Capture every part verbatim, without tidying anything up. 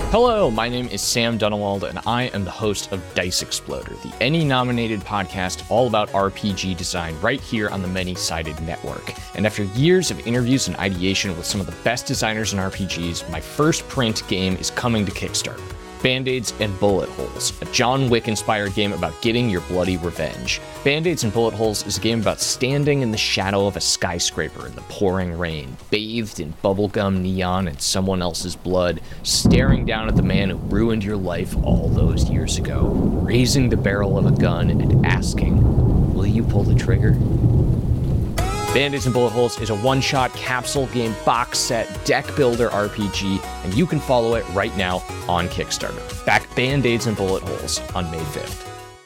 Hello, my name is Sam Dunewald, and I am the host of Dice Exploder, the Emmy-nominated podcast all about R P G design right here on the Many-Sided Network. And after years of interviews and ideation with some of the best designers in R P Gs, my first print game is coming to Kickstarter. Band-Aids and Bullet Holes, a John Wick-inspired game about getting your bloody revenge. Band-Aids and Bullet Holes is a game about standing in the shadow of a skyscraper in the pouring rain, bathed in bubblegum neon and someone else's blood, staring down at the man who ruined your life all those years ago, raising the barrel of a gun and asking, will you pull the trigger? Band-Aids and Bullet Holes is a one-shot capsule game box set deck builder R P G, and you can follow it right now on Kickstarter. Back Band-Aids and Bullet Holes on May fifth.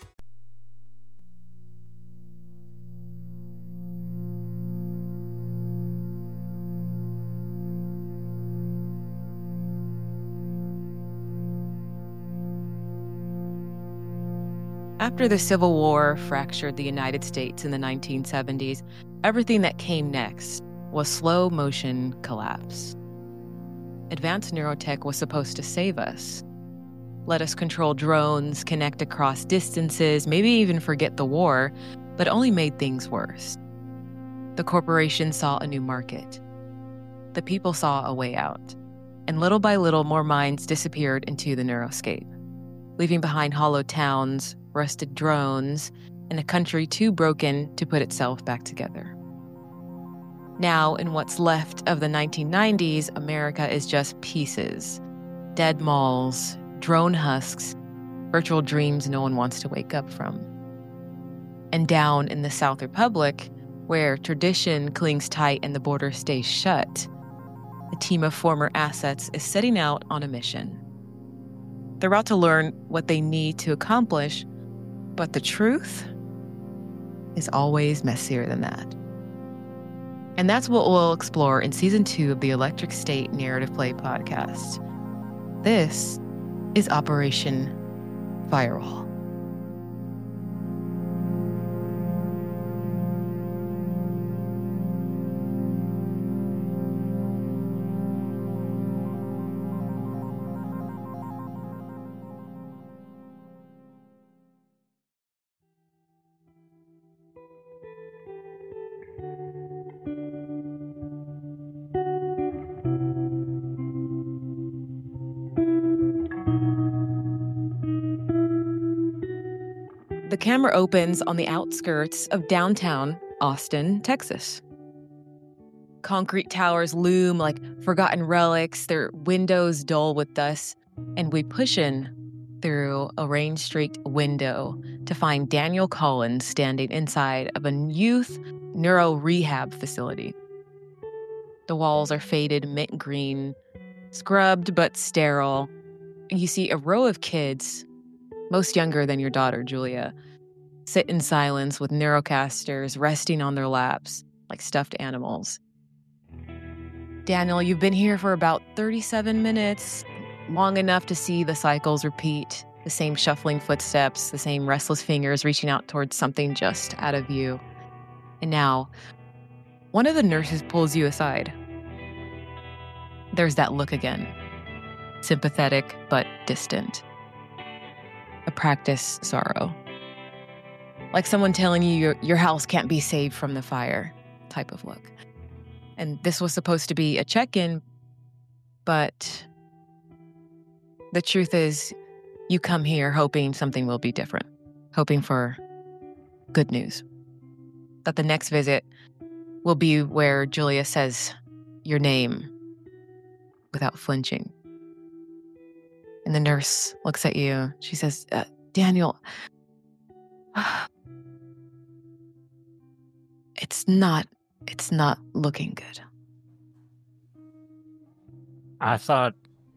After the Civil War fractured the United States in the nineteen seventies, everything that came next was slow-motion collapse. Advanced neurotech was supposed to save us, let us control drones, connect across distances, maybe even forget the war, but it only made things worse. The corporation saw a new market. The people saw a way out. And little by little, more minds disappeared into the neuroscape, leaving behind hollow towns, rusted drones, and a country too broken to put itself back together. Now, in what's left of the nineteen nineties, America is just pieces. Dead malls, drone husks, virtual dreams no one wants to wake up from. And down in the South Republic, where tradition clings tight and the border stays shut, a team of former assets is setting out on a mission. They're out to learn what they need to accomplish, but the truth is always messier than that. And that's what we'll explore in season two of the Electric State Narrative Play podcast. This is Operation Firewall. The camera opens on the outskirts of downtown Austin, Texas. Concrete towers loom like forgotten relics, their windows dull with dust, and we push in through a rain-streaked window to find Daniel Collins standing inside of a youth neuro rehab facility. The walls are faded mint green, scrubbed but sterile, and you see a row of kids, most younger than your daughter, Julia, sit in silence with neurocasters resting on their laps like stuffed animals. Daniel, you've been here for about thirty-seven minutes, long enough to see the cycles repeat, the same shuffling footsteps, the same restless fingers reaching out towards something just out of view. And now, one of the nurses pulls you aside. There's that look again, sympathetic but distant. A practiced sorrow. Like someone telling you your, your house can't be saved from the fire type of look. And this was supposed to be a check-in, but the truth is you come here hoping something will be different, hoping for good news. That the next visit will be where Julia says your name without flinching. And the nurse looks at you. She says, uh, Daniel, it's not, it's not looking good. I thought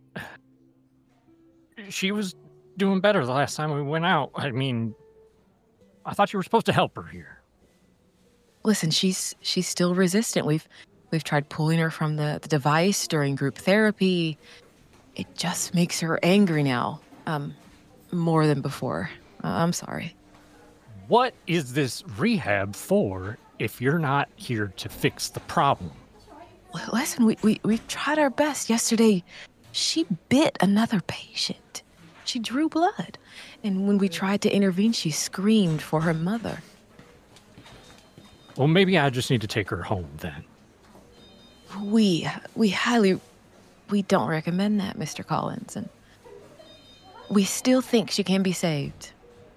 she was doing better the last time we went out. I mean, I thought you were supposed to help her here. Listen, she's she's still resistant. We've we've tried pulling her from the, the device during group therapy. It just makes her angry now, um, more than before. Uh, I'm sorry. What is this rehab for if you're not here to fix the problem? Listen, we, we, we tried our best. Yesterday, She bit another patient. She drew blood. And when we tried to intervene, she screamed for her mother. Well, maybe I just need to take her home then. We, we highly, we don't recommend that, Mister Collins. And we still think she can be saved.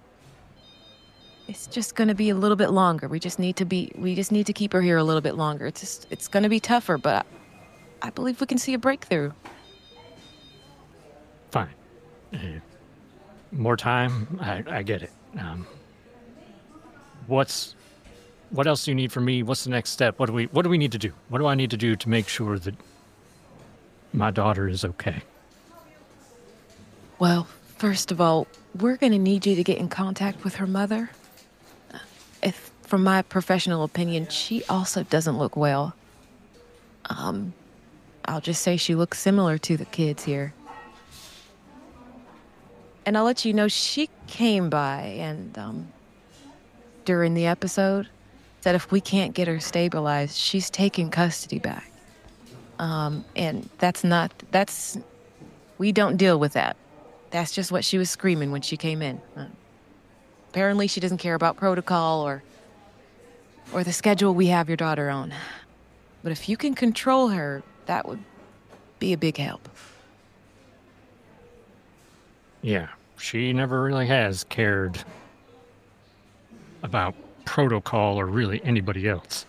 It's just going to be a little bit longer. We just need to be, we just need to keep her here a little bit longer. It's just, it's going to be tougher, but I, I believe we can see a breakthrough. Fine. Uh, more time, I, I get it. Um, what's, what else do you need from me? What's the next step? What do we, what do we need to do? What do I need to do to make sure that my daughter is okay? Well, first of all, we're going to need you to get in contact with her mother. If, from my professional opinion, she also doesn't look well. Um, I'll just say she looks similar to the kids here. And I'll let you know she came by and, um, during the episode, said if we can't get her stabilized, she's taking custody back. Um, and that's not, that's, we don't deal with that. That's just what she was screaming when she came in. Uh, apparently she doesn't care about protocol or, or the schedule we have your daughter on. But if you can control her, that would be a big help. Yeah, she never really has cared about protocol or really anybody else.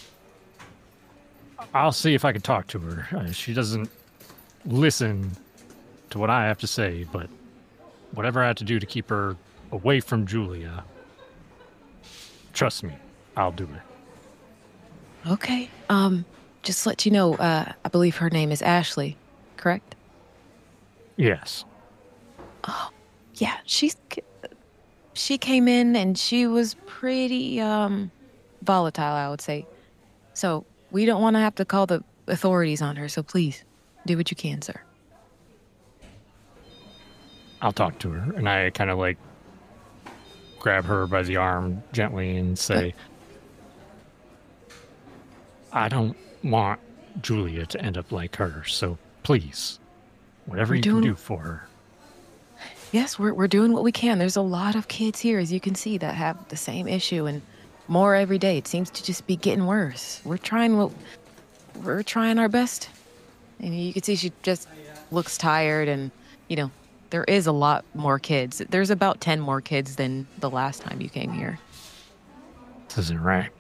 I'll see if I can talk to her. Uh, she doesn't listen to what I have to say, but whatever I have to do to keep her away from Julia, trust me, I'll do it. Okay. Um, just to let you know, uh, I believe her name is Ashley, correct? Yes. Oh, yeah, she's, she came in and she was pretty, um, volatile, I would say. So we don't want to have to call the authorities on her, so please, do what you can, sir. I'll talk to her, and I kind of like grab her by the arm gently and say, I don't want Julia to end up like her, so please, whatever We're you doing... can do for her. Yes, we're we're doing what we can. There's a lot of kids here, as you can see, that have the same issue, and more every day. It seems to just be getting worse. We're trying what we're trying our best. And you can see she just looks tired, and you know, there is a lot more kids. There's about ten more kids than the last time you came here. This isn't right.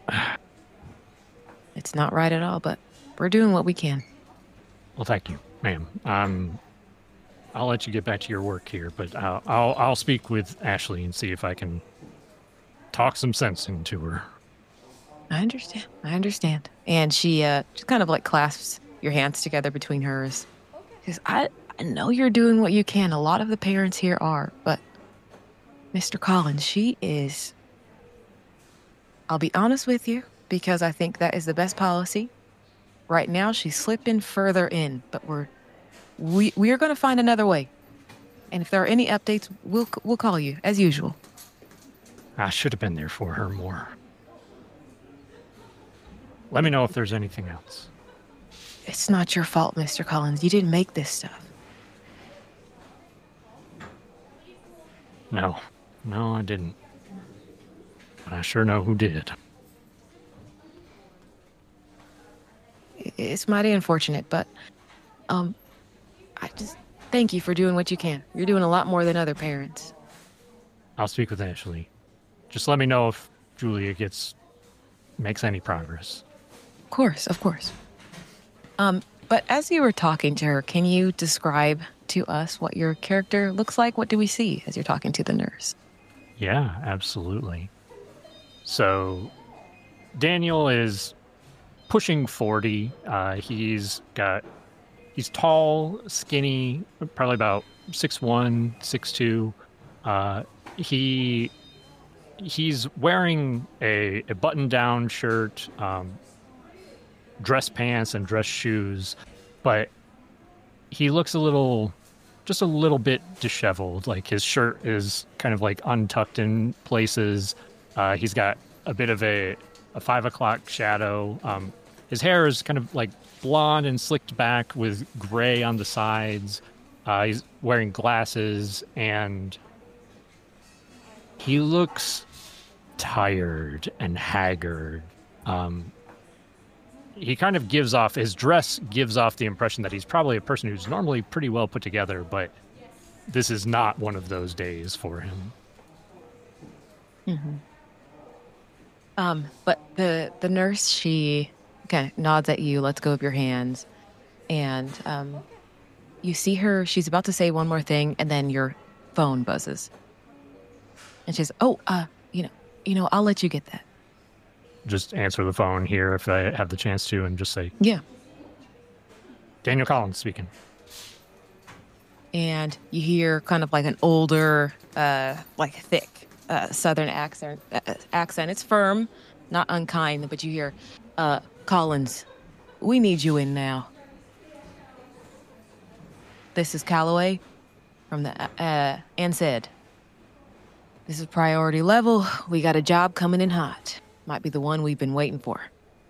It's not right at all, but we're doing what we can. Well, thank you, ma'am. Um, I'll let you get back to your work here, but I'll, I'll I'll speak with Ashley and see if I can talk some sense into her. I understand. I understand. And she uh, just kind of like clasps your hands together between hers. Because I, I know you're doing what you can. A lot of the parents here are, but Mister Collins, she is... I'll be honest with you, because I think that is the best policy. Right now, she's slipping further in, but we're we we are going to find another way. And if there are any updates, we'll we'll call you as usual. I should have been there for her more. Let me know if there's anything else. It's not your fault, Mister Collins. You didn't make this stuff. No, no, I didn't. But I sure know who did. It's mighty unfortunate, but um, I just thank you for doing what you can. You're doing a lot more than other parents. I'll speak with Ashley. Just let me know if Julia gets makes any progress. Of course, of course. Um, but as you were talking to her, can you describe to us what your character looks like? What do we see as you're talking to the nurse? Yeah, absolutely. So, Daniel is pushing forty. Uh, he's got, he's tall, skinny, probably about six one, six two. Uh, he, he's wearing a, a button-down shirt, um, dress pants and dress shoes, but he looks a little, just a little bit disheveled. Like his shirt is kind of like untucked in places. Uh, he's got a bit of a, a five o'clock shadow. Um, his hair is kind of like blonde and slicked back with gray on the sides. Uh, he's wearing glasses, and he looks tired and haggard. Um, he kind of gives off, his dress gives off the impression that he's probably a person who's normally pretty well put together, but this is not one of those days for him. Mm-hmm. Um, but the the nurse, she kind of nods at you, lets go of your hands, and um, you see her, she's about to say one more thing, and then your phone buzzes. And she says, oh, uh, you know, you know, I'll let you get that. Just answer the phone here if I have the chance to, and just say, yeah. Daniel Collins speaking. And you hear kind of like an older, uh, like thick uh, Southern accent. Uh, accent. It's firm, not unkind, but you hear, uh, Collins, we need you in now. This is Calloway from the, uh, and said, this is priority level. We got a job coming in hot. Might be the one we've been waiting for.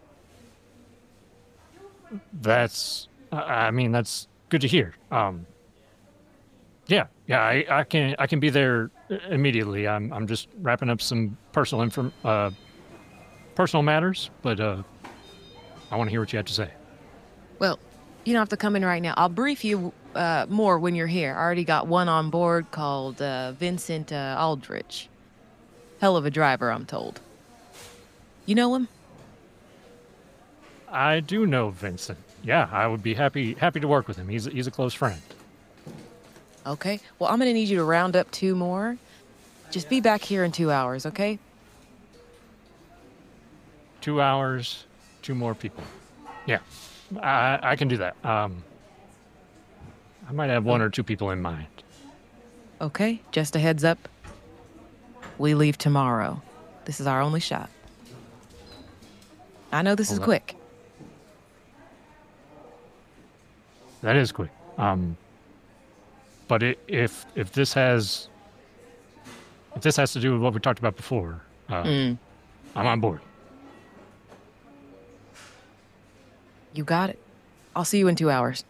That's, I mean, that's good to hear. Um, yeah, yeah, I, I can, I can be there immediately. I'm, I'm just wrapping up some personal inform, uh, personal matters, but uh, I want to hear what you have to say. Well, you don't have to come in right now. I'll brief you uh, more when you're here. I already got one on board called uh, Vincent uh, Aldrich. Hell of a driver, I'm told. You know him? I do know Vincent. Yeah, I would be happy happy to work with him. He's he's a close friend. Okay. Well, I'm going to need you to round up two more. Just be back here in two hours, okay? Two hours, two more people. Yeah, I, I can do that. Um, I might have one or two people in mind. Okay, just a heads up. We leave tomorrow. This is our only shot. I know this Hold is up. quick. That is quick. Um, but it, if if this has if this has to do with what we talked about before, uh, Mm. I'm on board. You got it. I'll see you in two hours.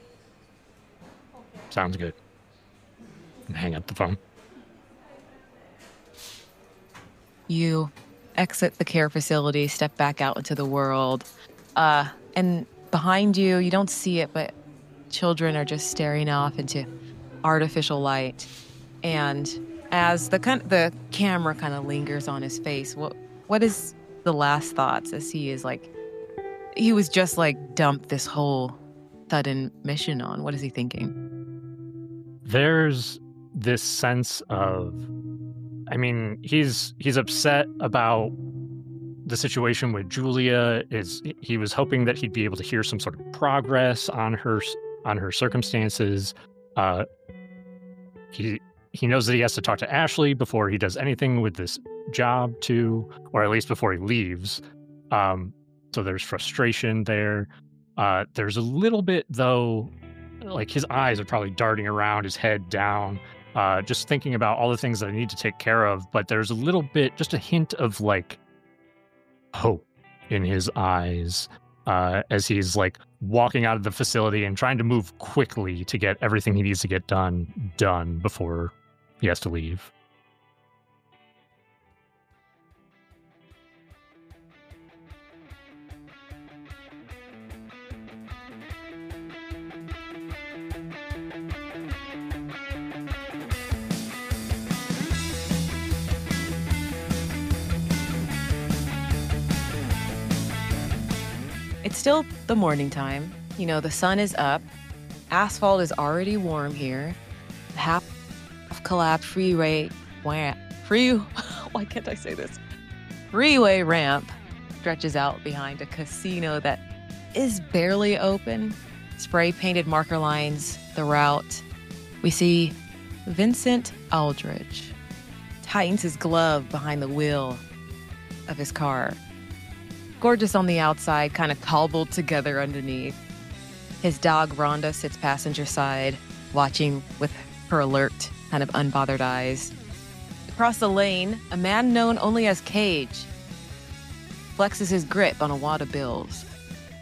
Sounds good. And hang up the phone. You exit the care facility, step back out into the world. Uh, and behind you, you don't see it, but children are just staring off into artificial light. And as the kind the camera kind of lingers on his face, what what is the last thoughts as he is like, he was just like dumped this whole sudden mission on? What is he thinking? There's this sense of, I mean, he's he's upset about the situation with Julia. Is he was hoping that he'd be able to hear some sort of progress on her on her circumstances. Uh, he he knows that he has to talk to Ashley before he does anything with this job too, or at least before he leaves. Um, so there's frustration there. Uh, there's a little bit though, like his eyes are probably darting around, his head down. Uh, just thinking about all the things that I need to take care of, but there's a little bit, just a hint of like hope in his eyes uh, as he's like walking out of the facility and trying to move quickly to get everything he needs to get done, done before he has to leave. It's still the morning time. You know, the sun is up. Asphalt is already warm here. The half collapsed freeway ramp. Free, why can't I say this? Freeway ramp stretches out behind a casino that is barely open. Spray painted marker lines the route. We see Vincent Aldrich tightens his glove behind the wheel of his car. Gorgeous on the outside, kind of cobbled together underneath. His dog, Rhonda, sits passenger side, watching with her alert, kind of unbothered eyes. Across the lane, a man known only as Cage flexes his grip on a wad of bills.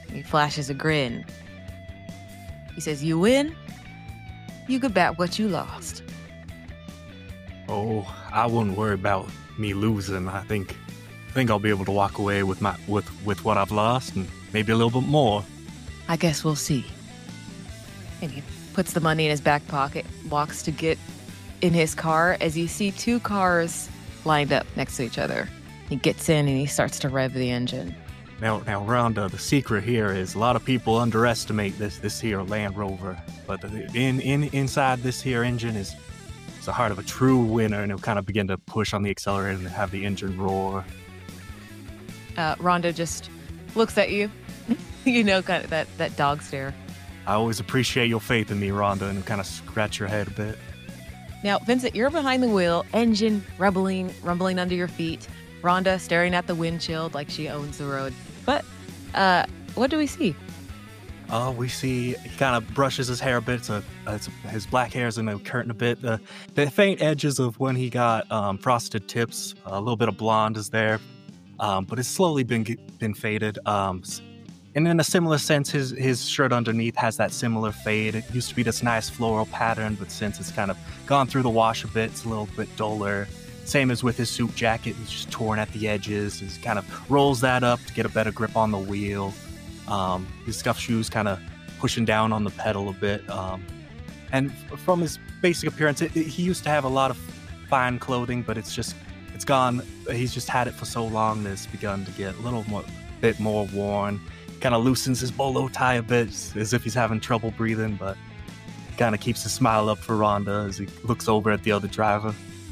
He flashes a grin. He says, you win, you get back what you lost. Oh, I wouldn't worry about me losing. I think I think I'll be able to walk away with my with, with what I've lost and maybe a little bit more. I guess we'll see. And he puts the money in his back pocket, walks to get in his car as you see two cars lined up next to each other. He gets in and he starts to rev the engine. Now, now, Rhonda, the secret here is a lot of people underestimate this this here Land Rover, but the, in in inside this here engine is, is the heart of a true winner, and it'll kind of begin to push on the accelerator and have the engine roar. Uh, Rhonda just looks at you, you know, kind of that, that dog stare. I always appreciate your faith in me, Rhonda, and kind of scratch your head a bit. Now, Vincent, you're behind the wheel, engine rumbling, rumbling under your feet. Rhonda staring at the windshield like she owns the road. But uh, what do we see? Oh, we see he kind of brushes his hair a bit. So it's, his black hair's in the curtain a bit. The, the faint edges of when he got um, frosted tips, a little bit of blonde is there, um, but it's slowly been been faded. Um, and in a similar sense, his his shirt underneath has that similar fade. It used to be this nice floral pattern, but since it's kind of gone through the wash a bit, it's a little bit duller. Same as with his suit jacket, he's just torn at the edges. He kind of rolls that up to get a better grip on the wheel. Um, his scuffed shoes kind of pushing down on the pedal a bit. Um, and from his basic appearance, it, it, he used to have a lot of fine clothing, but it's just, it's gone. He's just had it for so long that it's begun to get a little more, bit more worn. Kind of loosens his bolo tie a bit, as if he's having trouble breathing, but kind of keeps a smile up for Rhonda as he looks over at the other driver.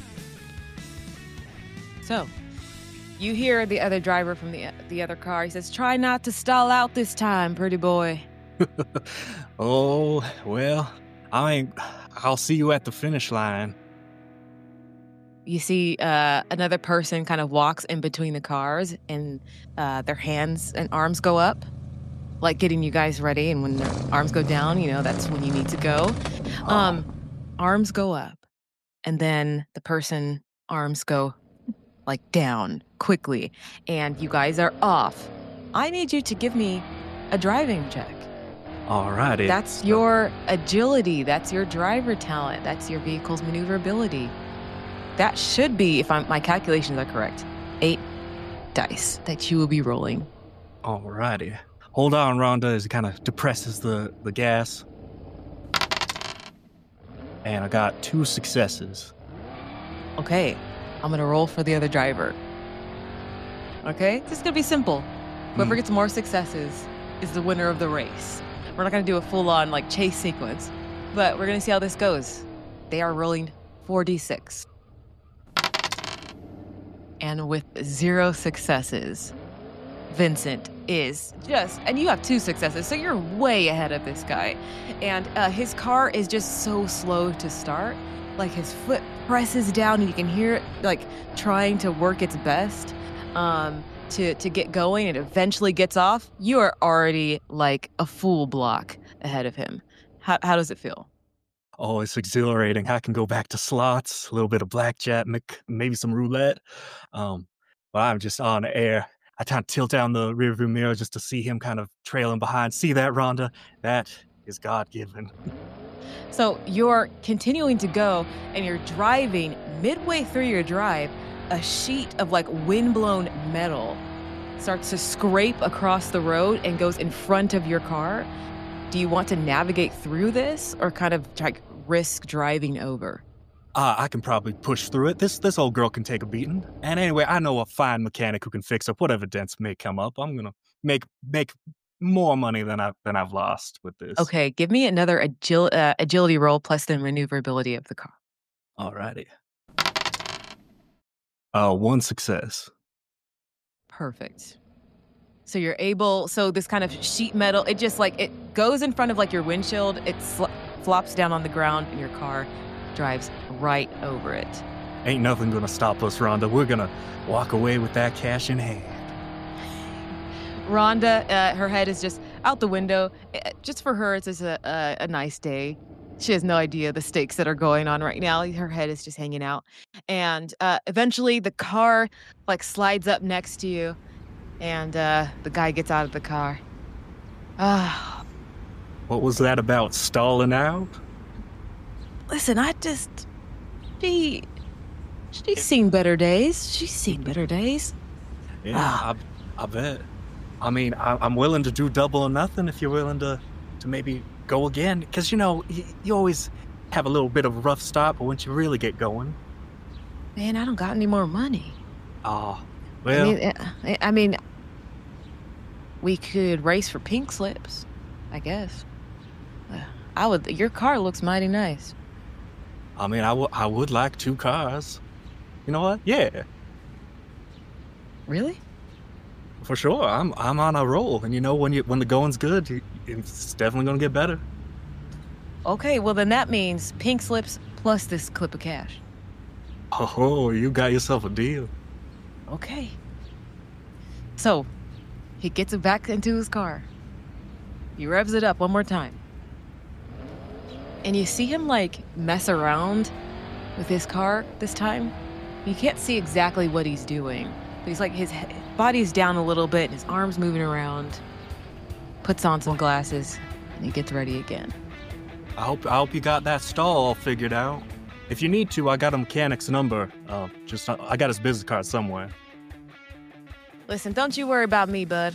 So, you hear the other driver from the the other car. He says, try not to stall out this time, pretty boy. Oh, well, I ain't, I'll see you at the finish line. You see uh, another person kind of walks in between the cars, and uh, their hands and arms go up, like getting you guys ready. And when their arms go down, you know, that's when you need to go. Oh. Um, arms go up, and then the person arms go like down quickly, and you guys are off. I need you to give me a driving check. Alrighty. That's your agility. That's your driver talent. That's your vehicle's maneuverability. That should be, if I'm, my calculations are correct, eight dice that you will be rolling. Alrighty. Hold on, Rhonda, as he kind of depresses the, the gas. And I got two successes. Okay. I'm going to roll for the other driver. Okay? This is going to be simple. Whoever Mm. gets more successes is the winner of the race. We're not going to do a full-on, like, chase sequence, but we're going to see how this goes. They are rolling four d six. And with zero successes, Vincent is just, and you have two successes, so you're way ahead of this guy. And uh, his car is just so slow to start. Like, his foot presses down and you can hear it, like, trying to work its best um, to, to get going, and eventually gets off. You are already, like, a full block ahead of him. How, how does it feel? Oh, it's exhilarating. I can go back to slots, a little bit of blackjack, maybe some roulette. Um, but I'm just on air. I kind of tilt down the rearview mirror just to see him kind of trailing behind. See that, Rhonda? That is God-given. So you're continuing to go, and you're driving. Midway through your drive, a sheet of, like, windblown metal starts to scrape across the road and goes in front of your car. Do you want to navigate through this, or kind of, like, risk driving over? Uh, I can probably push through it. This this old girl can take a beating. And anyway, I know a fine mechanic who can fix up whatever dents may come up. I'm gonna make make more money than I than I've lost with this. Okay, give me another agil- uh, agility roll plus the maneuverability of the car. Alrighty. Uh, one success. Perfect. So you're able, so this kind of sheet metal, it just, like, it goes in front of, like, your windshield, it sl- flops down on the ground, and your car drives right over it. Ain't nothing gonna stop us, Rhonda. We're gonna walk away with that cash in hand. Rhonda, uh, her head is just out the window. Uh, Just for her, it's just a, a, a nice day. She has no idea the stakes that are going on right now. Her head is just hanging out. And uh, eventually the car, like, slides up next to you, and uh, the guy gets out of the car. Ah, What was that about stalling out? listen, I just she she's seen better days. She's seen better days. Yeah, Ah. I, I bet. I mean, I, I'm willing to do double or nothing if you're willing to, to maybe go again. Because, you know, you, you always have a little bit of a rough start, but once you really get going, Man, I don't got any more money. oh, I well, mean, I, I mean, we could race for pink slips, I guess. Uh, I would. Your car looks mighty nice. I mean, I, w- I would like two cars. You know what? Yeah, Really? for sure. I'm I'm on a roll, and you know when you when the going's good, you, it's definitely gonna get better. Okay, well then that means pink slips plus this clip of cash. Oh, you got yourself a deal. Okay. So, he gets it back into his car. He revs it up one more time. And you see him, like, mess around with his car this time. You can't see exactly what he's doing. But he's like, his he- body's down a little bit, and his arm's moving around. Puts on some glasses, and he gets ready again. I hope I hope you got that stall all figured out. If you need to, I got a mechanic's number. Uh, just I got his business card somewhere. Listen, don't you worry about me, bud.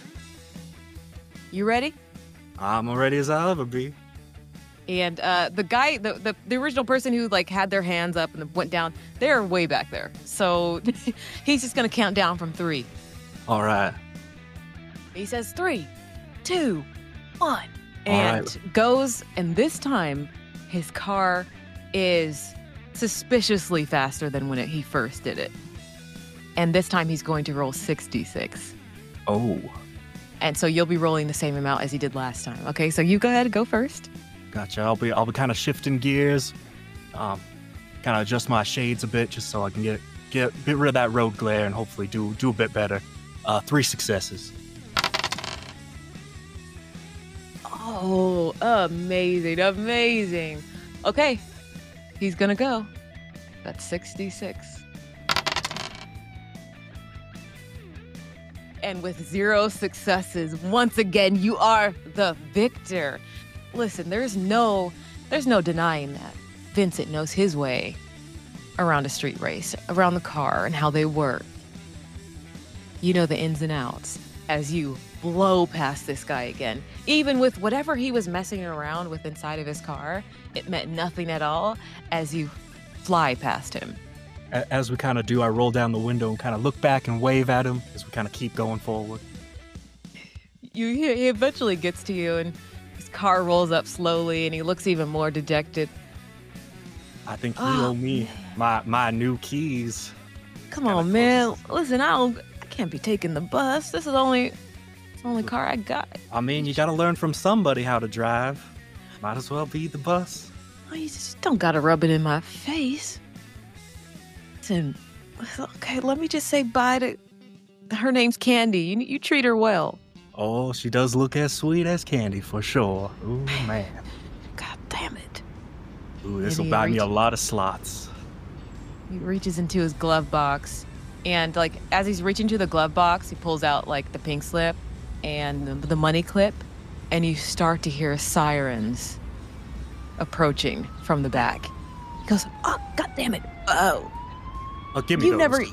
You ready? I'm as ready as I'll ever be. And uh, the guy, the, the the original person who like had their hands up and went down, they're way back there. So he's just gonna count down from three. All right. He says three, two, one, All and right. goes. And this time, his car is suspiciously faster than when it, he first did it. And this time, he's going to roll sixty-six. Oh, And so you'll be rolling the same amount as he did last time. Okay, so you go ahead and go first. gotcha. I'll be I'll be kind of shifting gears, um, kind of adjust my shades a bit just so I can get get get rid of that road glare and hopefully do do a bit better. Uh, three successes. Oh, amazing, amazing. Okay, he's gonna go. That's sixty-six. And with zero successes, once again, you are the victor. Listen, there's no, there's no denying that Vincent knows his way around a street race, around the car and how they work. You know the ins and outs as you blow past this guy again. Even with whatever he was messing around with inside of his car, it meant nothing at all as you fly past him. A- As we kind of do, I roll down the window and kind of look back and wave at him as we kind of keep going forward. You, he he eventually gets to you, and his car rolls up slowly, and he looks even more dejected. I think you Oh, owe me my my new keys. Come Kinda on, man. close. Listen, I don't, I can't be taking the bus. This is the only, it's the only car I got. I mean, you got to learn from somebody how to drive. Might as well be the bus. Oh, you just don't gotta rub it in my face. Listen, okay, let me just say bye to. Her name's Candy. You, you treat her well. Oh, she does look as sweet as candy for sure. Ooh, man. God damn it. Ooh, this will Maybe buy me a reach- lot of slots. He reaches into his glove box, and like as he's reaching to the glove box, he pulls out like the pink slip and the, the money clip, and you start to hear sirens approaching from the back. He goes, "Oh, God damn it! Oh, Oh, give me you those. never,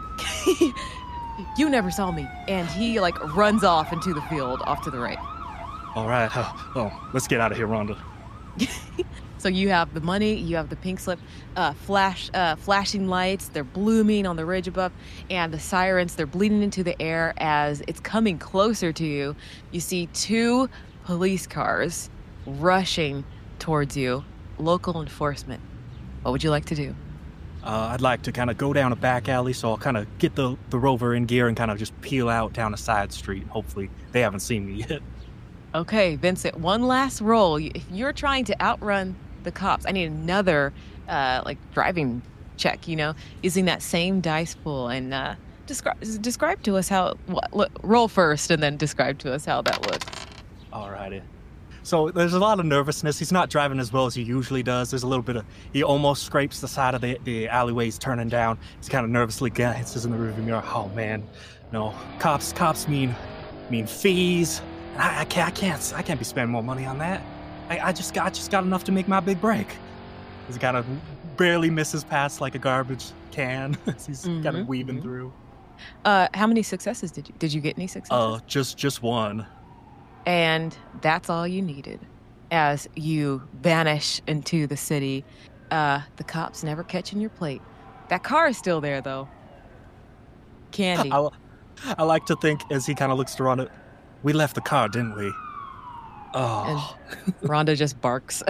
you never saw me!" And he like runs off into the field, off to the right. All right. Oh, oh, let's get out of here, Rhonda. So you have the money, you have the pink slip, uh, flash, uh, flashing lights. They're blooming on the ridge above, and the sirens. They're bleeding into the air as it's coming closer to you. You see two police cars rushing towards you. Local enforcement. What would you like to do? Uh, I'd like to kind of go down a back alley, so I'll kind of get the, the rover in gear and kind of just peel out down a side street. Hopefully, they haven't seen me yet. Okay, Vincent. One last roll. If you're trying to outrun the cops, I need another, uh, like driving check. You know, using that same dice pool, and uh, describe describe to us how. What, look, roll first, and then describe to us how that looks. Alrighty. So there's a lot of nervousness. He's not driving as well as he usually does. There's a little bit of, he almost scrapes the side of the, the alleyway he's turning down. He's kind of nervously glances in the rearview mirror. Oh man, no. Cops, cops mean, mean fees. And I, I can't, I can't, I can't be spending more money on that. I, I just got, I just got enough to make my big break. He's kind of barely misses past like a garbage can as he's Mhm, kind of weaving mhm. through. Uh, how many successes did you did you get any successes? Uh, just, just one. And that's all you needed. As you vanish into the city, uh, the cops never catching your plate. That car is still there, though. Candy. I, I like to think as he kind of looks around it, we left the car, didn't we? Oh, Rhonda just barks.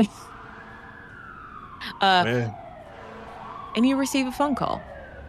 uh, man. and you receive a phone call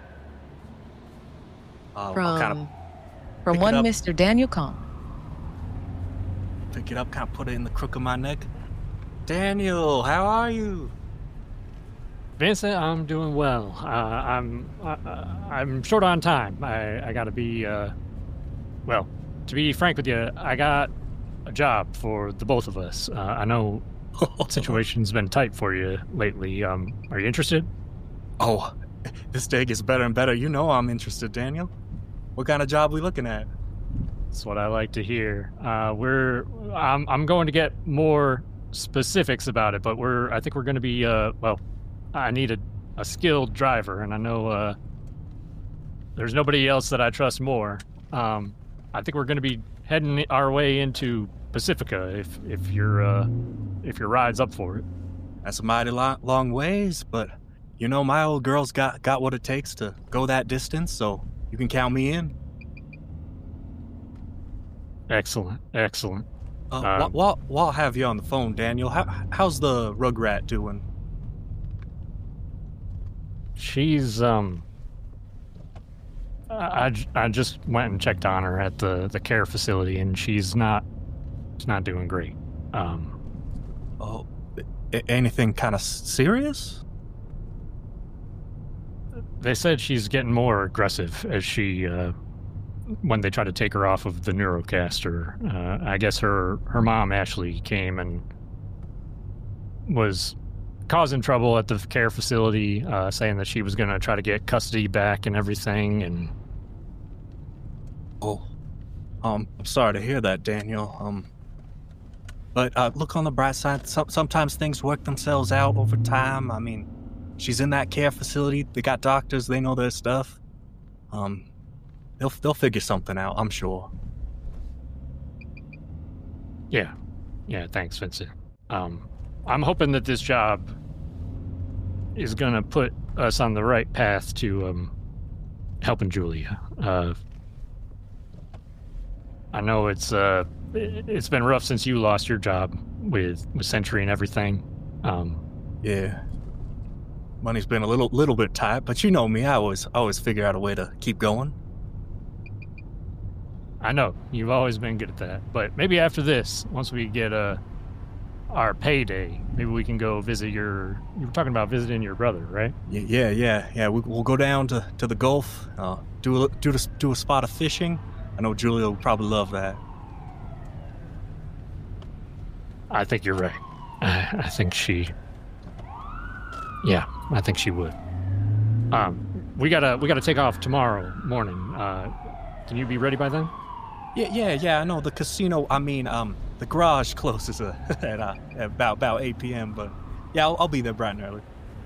Uh, from I'll kind of from pick it one up. Mister Daniel Kahn. pick it up, kind of put it in the crook of my neck. Daniel, how are you? Vincent, I'm doing well. Uh, I'm uh, I'm short on time. I, I got to be, uh, well, to be frank with you, I got a job for the both of us. Uh, I know the situation's been tight for you lately. Um, are you interested? Oh, this day gets better and better. You know I'm interested, Daniel. What kind of job we looking at? That's what I like to hear. Uh, we're I'm I'm going to get more specifics about it, but we're I think we're going to be uh well, I need a, a skilled driver, and I know uh there's nobody else that I trust more. Um, I think we're going to be heading our way into Pacifica if if your uh if your ride's up for it. That's a mighty lo- long ways, but you know my old girl's got got what it takes to go that distance, so you can count me in. Excellent, excellent. Uh, Um, wh- while while I have you on the phone, Daniel, how, how's the Rugrat doing? She's um. I, I j- I just went and checked on her at the, the care facility, and she's not she's not doing great. Um, Oh, a- anything kind of serious? they said she's getting more aggressive as she uh, when they try to take her off of the Neurocaster. Uh, I guess her her mom Ashley came and was causing trouble at the care facility, uh, saying that she was going to try to get custody back and everything, and Oh, um, I'm sorry to hear that, Daniel. Um, but uh, look on the bright side. Some, sometimes things work themselves out over time. I mean, she's in that care facility. They got doctors. They know their stuff. Um, they'll they'll figure something out. I'm sure. yeah, yeah. Thanks, Vincent. Um, I'm hoping that this job is going to put us on the right path to um, helping Julia. Uh, I know it's uh, it- it's been rough since you lost your job with with Century and everything. Um, Yeah. Money's been a little little bit tight, but you know me. I always always figure out a way to keep going. I know you've always been good at that, but maybe after this, once we get uh, our payday, maybe we can go visit your. You were talking about visiting your brother, right? Y- Yeah, yeah, yeah. We, we'll go down to, to the Gulf. Uh, do a do a, do a spot of fishing. I know Julia will probably love that. I think you're right. I, I think she. Yeah, I think she would. Um, we gotta we gotta take off tomorrow morning. Uh, can you be ready by then? Yeah, yeah, yeah. I know the casino. I mean, um, the garage closes uh, at, uh, at about about eight p.m. But yeah, I'll, I'll be there bright and early.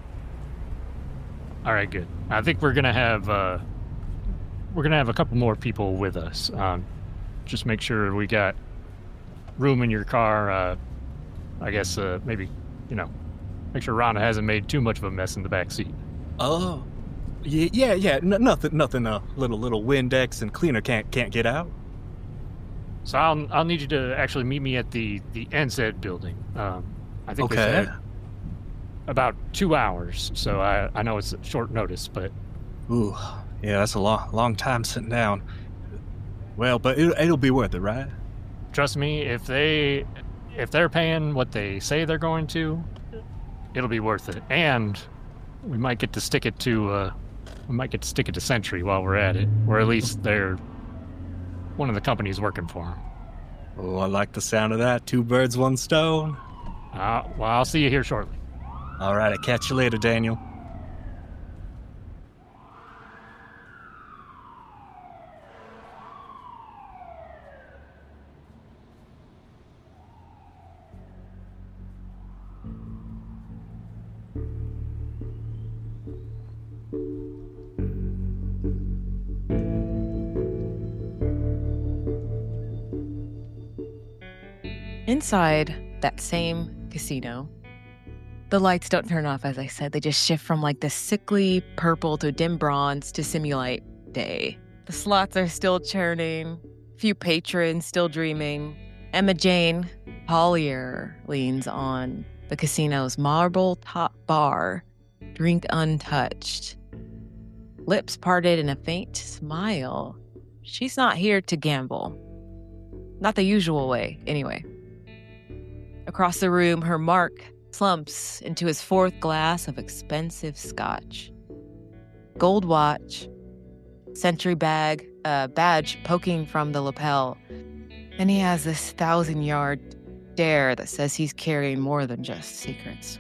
All right, good. I think we're gonna have uh, we're gonna have a couple more people with us. Um, just make sure we got room in your car. Uh, I guess uh, maybe you know, make sure Rhonda hasn't made too much of a mess in the back seat. Oh, yeah, yeah, yeah. N- nothing, nothing. Uh, little little Windex and cleaner can't can't get out. So I'll I'll need you to actually meet me at the the N Z building. Um, I think they Okay. said about two hours. So I I know it's short notice, but Ooh, yeah, that's a long long time sitting down. Well, but it, it'll be worth it, right? trust me, if they if they're paying what they say they're going to, it'll be worth it. And we might get to stick it to uh, we might get to stick it to Century while we're at it, or at least they're one of the companies working for them. Oh, I like the sound of that. Two birds, one stone. Uh, well, I'll see you here shortly. All right, I'll catch you later, Daniel. Inside that same casino, the lights don't turn off, as I said. They just shift from like this sickly purple to dim bronze to simulate day. The slots are still churning, few patrons still dreaming. Emma Jane Collier leans on the casino's marble top bar, drink untouched. Lips parted in a faint smile. She's not here to gamble. Not the usual way, anyway. Across the room, her Mark slumps into his fourth glass of expensive scotch. Gold watch, century bag, uh, badge poking from the lapel, and he has this thousand-yard stare that says he's carrying more than just secrets.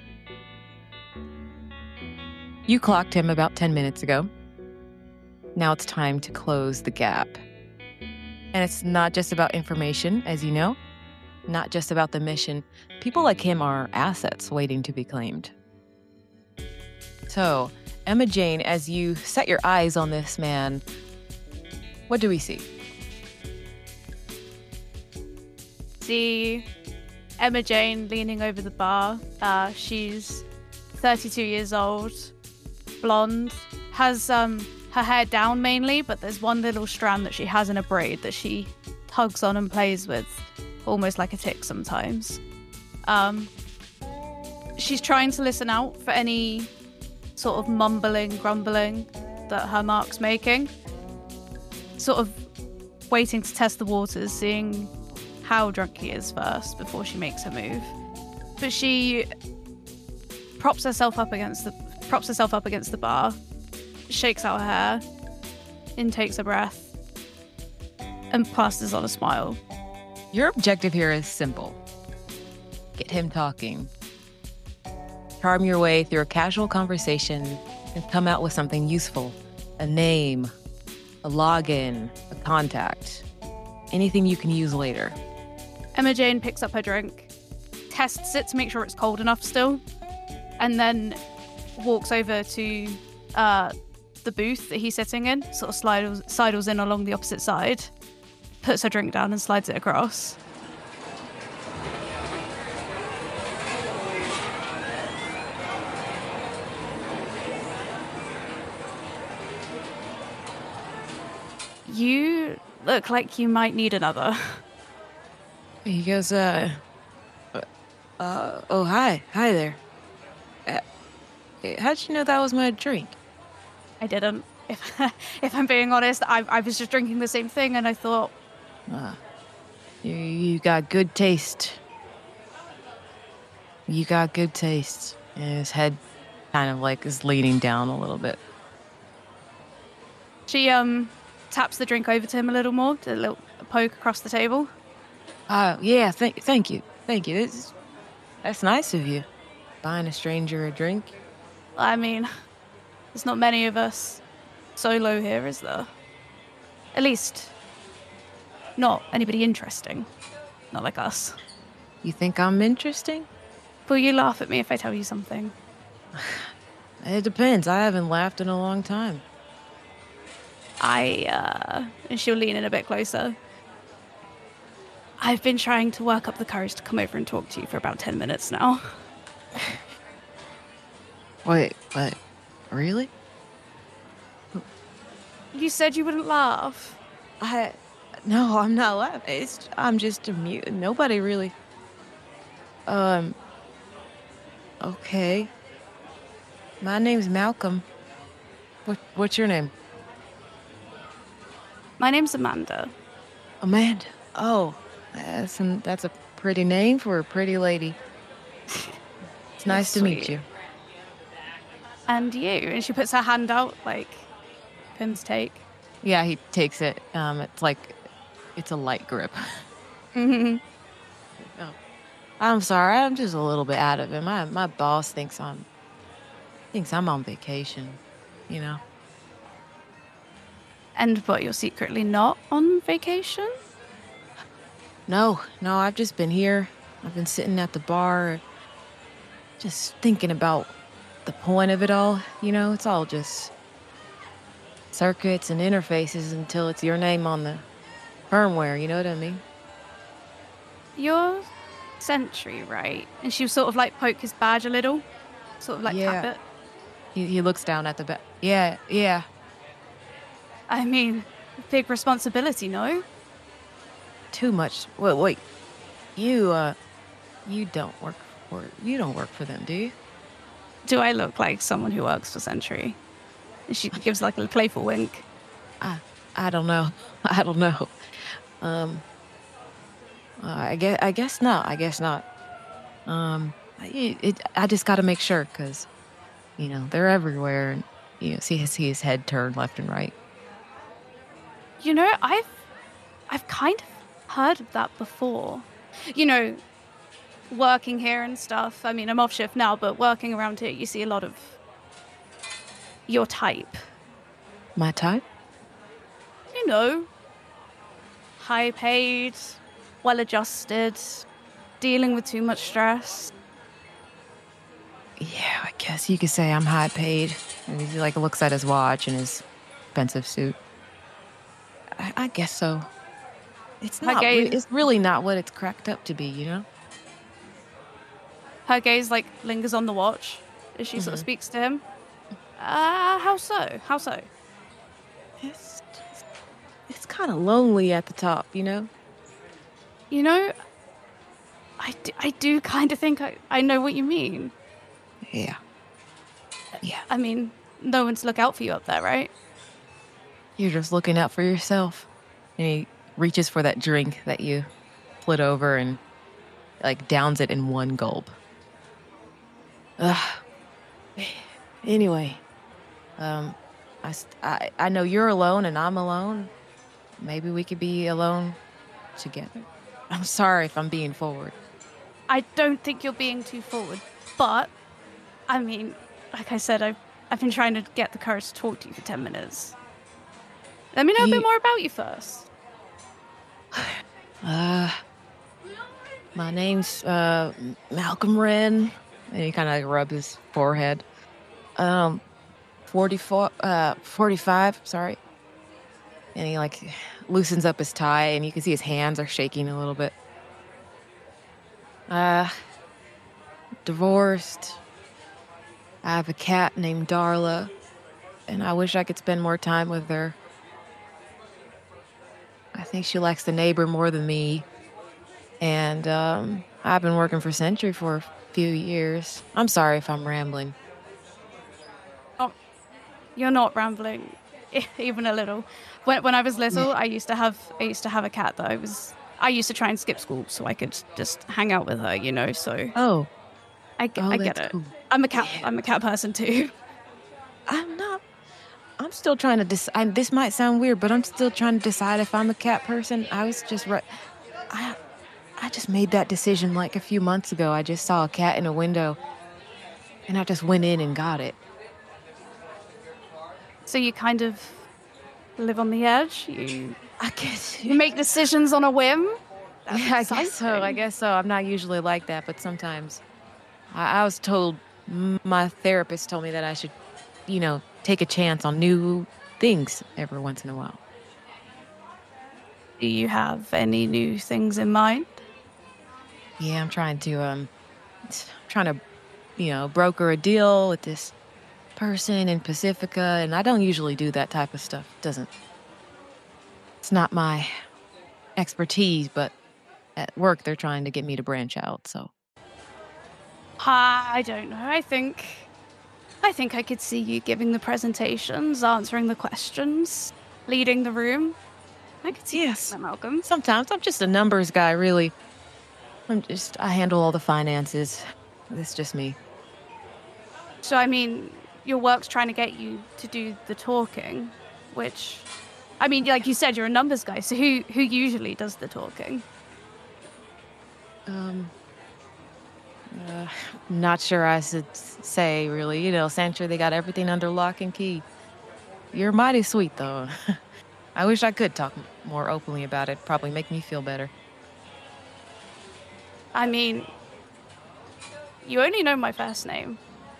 You clocked him about ten minutes ago. Now it's time to close the gap. And it's not just about information, as you know, not just about the mission. People like him are assets waiting to be claimed. So, Emma Jane, as you set your eyes on this man, what do we see? See Emma Jane leaning over the bar. Uh, she's thirty-two years old, blonde, has um, her hair down mainly, but there's one little strand that she has in a braid that she tugs on and plays with, almost like a tick sometimes. Um, she's trying to listen out for any sort of mumbling, grumbling that her Mark's making. Sort of waiting to test the waters, seeing how drunk he is first before she makes her move. But she props herself up against the props herself up against the bar, shakes out her hair, intakes a breath, and plasters on a smile. Your objective here is simple. Get him talking. Charm your way through a casual conversation and come out with something useful. A name, a login, a contact. Anything you can use later. Emma Jane picks up her drink, tests it to make sure it's cold enough still, and then walks over to uh, the booth that he's sitting in, sort of sidles, sidles in along the opposite side, puts her drink down and slides it across. You look like you might need another. He goes, uh, uh, oh, hi. Hi there. Uh, how'd you know that was my drink? I didn't. If, if I'm being honest, I, I was just drinking the same thing and I thought... Uh, you, you got good taste. You got good taste. And his head kind of like is leaning down a little bit. She, um, taps the drink over to him a little more, a little poke across the table. Uh, yeah, thank, thank you. Thank you. This, that's nice of you. Buying a stranger a drink. I mean, there's not many of us solo here, is there? At least, not anybody interesting. Not like us. You think I'm interesting? Will you laugh at me if I tell you something? It depends. I haven't laughed in a long time. I, uh... And she'll lean in a bit closer. I've been trying to work up the courage to come over and talk to you for about ten minutes now. Wait, but really? You said you wouldn't laugh. I... No, I'm not laughing. It's, I'm just amused. Nobody really... Um... Okay. My name's Malcolm. What, what's your name? My name's Amanda. Amanda. Oh, that's, an, that's a pretty name for a pretty lady. It's nice to meet you. And you. And she puts her hand out, like, Pim's take. Yeah, he takes it. Um, it's like, it's a light grip. Mm-hmm. Oh. I'm sorry, I'm just a little bit out of it. My my boss thinks I'm thinks I'm on vacation, you know. And what, you're secretly not on vacation? No, no, I've just been here. I've been sitting at the bar, just thinking about the point of it all. You know, it's all just circuits and interfaces until it's your name on the firmware, you know what I mean? You're Sentry, right? And she sort of like poke his badge a little, sort of like Yeah. tap it. He, he looks down at the bed. Yeah, yeah. I mean, big responsibility, no? Too much. Wait, wait. You, uh, you don't work for, you don't work for them, do you? Do I look like someone who works for Sentry? And she gives like a playful wink. I, I don't know. I don't know. Um, uh, I guess, I guess not. I guess not. Um, it, it, I just got to make sure because, you know, they're everywhere, and you know, see, see his head turn left and right. You know, I've, I've kind of heard of that before. You know, working here and stuff. I mean, I'm off shift now, but working around here, you see a lot of your type. My type? You know, high paid, well adjusted, dealing with too much stress. Yeah, I guess you could say I'm high paid. And he like looks at his watch and his expensive suit. I, I guess so. It's Her not. Re- gaze- it's really not what it's cracked up to be, you know. Her gaze like lingers on the watch as she sort of speaks to him. Uh, how so? How so? It's just, it's kind of lonely at the top, you know. You know, I do, I do kind of think I, I know what you mean. Yeah. Yeah. I mean, no one to look out for you up there, right? You're just looking out for yourself. And he reaches for that drink that you flit over and like downs it in one gulp. Ugh. Anyway, um, I, st- I, I know you're alone and I'm alone. Maybe we could be alone together. I'm sorry if I'm being forward. I don't think you're being too forward, but I mean, like I said, I've I've been trying to get the courage to talk to you for ten minutes. Let me know a You- bit more about you first. Uh, my name's uh Malcolm Wren, and he kind of like rubs his forehead. Um, forty-four, uh, forty-five. Sorry. And he like loosens up his tie, and you can see his hands are shaking a little bit. Uh, divorced. I have a cat named Darla, and I wish I could spend more time with her. I think she likes the neighbor more than me. And um, I've been working for Sentry for a few years. I'm sorry if I'm rambling. You're not rambling, even a little. When when I was little, I used to have I used to have a cat that I was I used to try and skip school so I could just hang out with her, you know. So Oh, I, get oh, I get that's it. cool. I'm a cat. I'm a cat person too. I'm not. I'm still trying to decide. This might sound weird, but I'm still trying to decide if I'm a cat person. I was just right. I, I just made that decision like a few months ago. I just saw a cat in a window, and I just went in and got it. So you kind of live on the edge. You I guess. you make decisions on a whim. That's Yeah, I guess so. I exciting. guess so. I'm not usually like that, but sometimes I, I was told, m- my therapist told me that I should, you know, take a chance on new things every once in a while. Do you have any new things in mind? Yeah, I'm trying to, um, I'm trying to, you know, broker a deal with this person in Pacifica, and I don't usually do that type of stuff. It doesn't, it's not my expertise, but at work they're trying to get me to branch out, so. I don't know. I think I think I could see you giving the presentations, answering the questions, leading the room. I could see Yes. that, Malcolm. Sometimes I'm just a numbers guy, really. I'm just, I handle all the finances. It's just me. So I mean, your work's trying to get you to do the talking, which, I mean, like you said, you're a numbers guy. So who who usually does the talking? Um, uh, not sure I should s- say, really. You know, Sentry, they got everything under lock and key. You're mighty sweet, though. I wish I could talk m- more openly about it. Probably make me feel better. I mean, you only know my first name.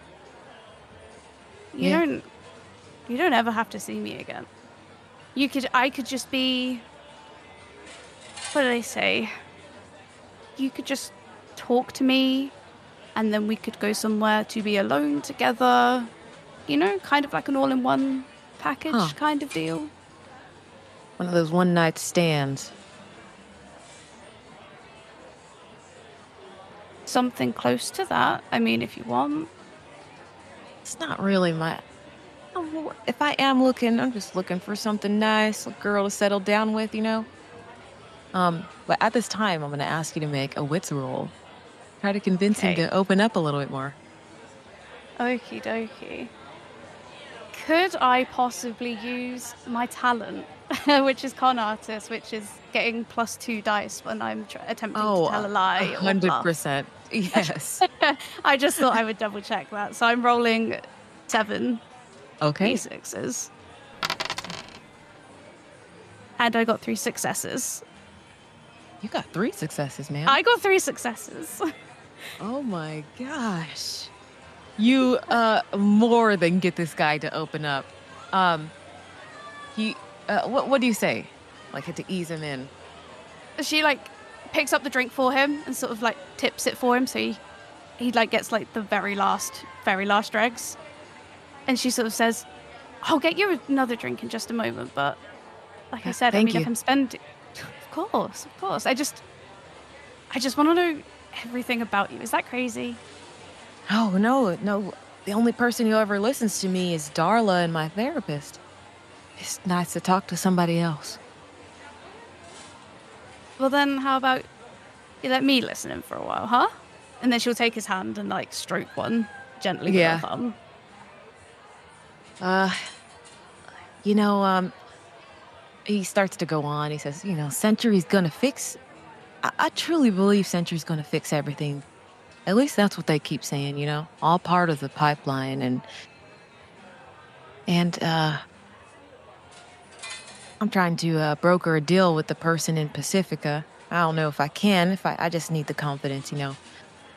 You Yeah. don't you don't ever have to see me again. You could I could just be what do they say? You could just talk to me, and then we could go somewhere to be alone together. You know, kind of like an all-in-one package Huh. kind of deal. One of those one-night stands. Something close to that. I mean, if you want. It's not really my... If I am looking, I'm just looking for something nice, a girl to settle down with, you know? Um, but at this time, I'm going to ask you to make a wits roll. Try to convince him Okay. to open up a little bit more. Okie dokie. Could I possibly use my talent, which is con artist, which is getting plus two dice when I'm tr- attempting Oh, to tell a lie? a or hundred bluff? percent. Yes. I just thought I would double check that. So I'm rolling seven Okay. d sixes. And I got three successes. You got three successes, man. I got three successes. Oh my gosh. You uh more than get this guy to open up. Um he uh what what do you say? Like to ease him in. She like picks up the drink for him and sort of like tips it for him, so he he like gets like the very last very last dregs. And she sort of says, I'll get you another drink in just a moment, but like I said, Thank I mean you. if I'm spending of course, of course. I just I just want to know everything about you. Is that crazy? Oh no, no. The only person who ever listens to me is Darla and my therapist. It's nice to talk to somebody else. Well then how about you let me listen in for a while, huh? And then she'll take his hand and like stroke one gently with Yeah. her thumb. Uh, you know, um, he starts to go on. He says, you know, Century's gonna fix. I, I truly believe Century's gonna fix everything. At least that's what they keep saying, you know, all part of the pipeline. And, and, uh, I'm trying to uh, broker a deal with the person in Pacifica. I don't know if I can, if I, I just need the confidence, you know.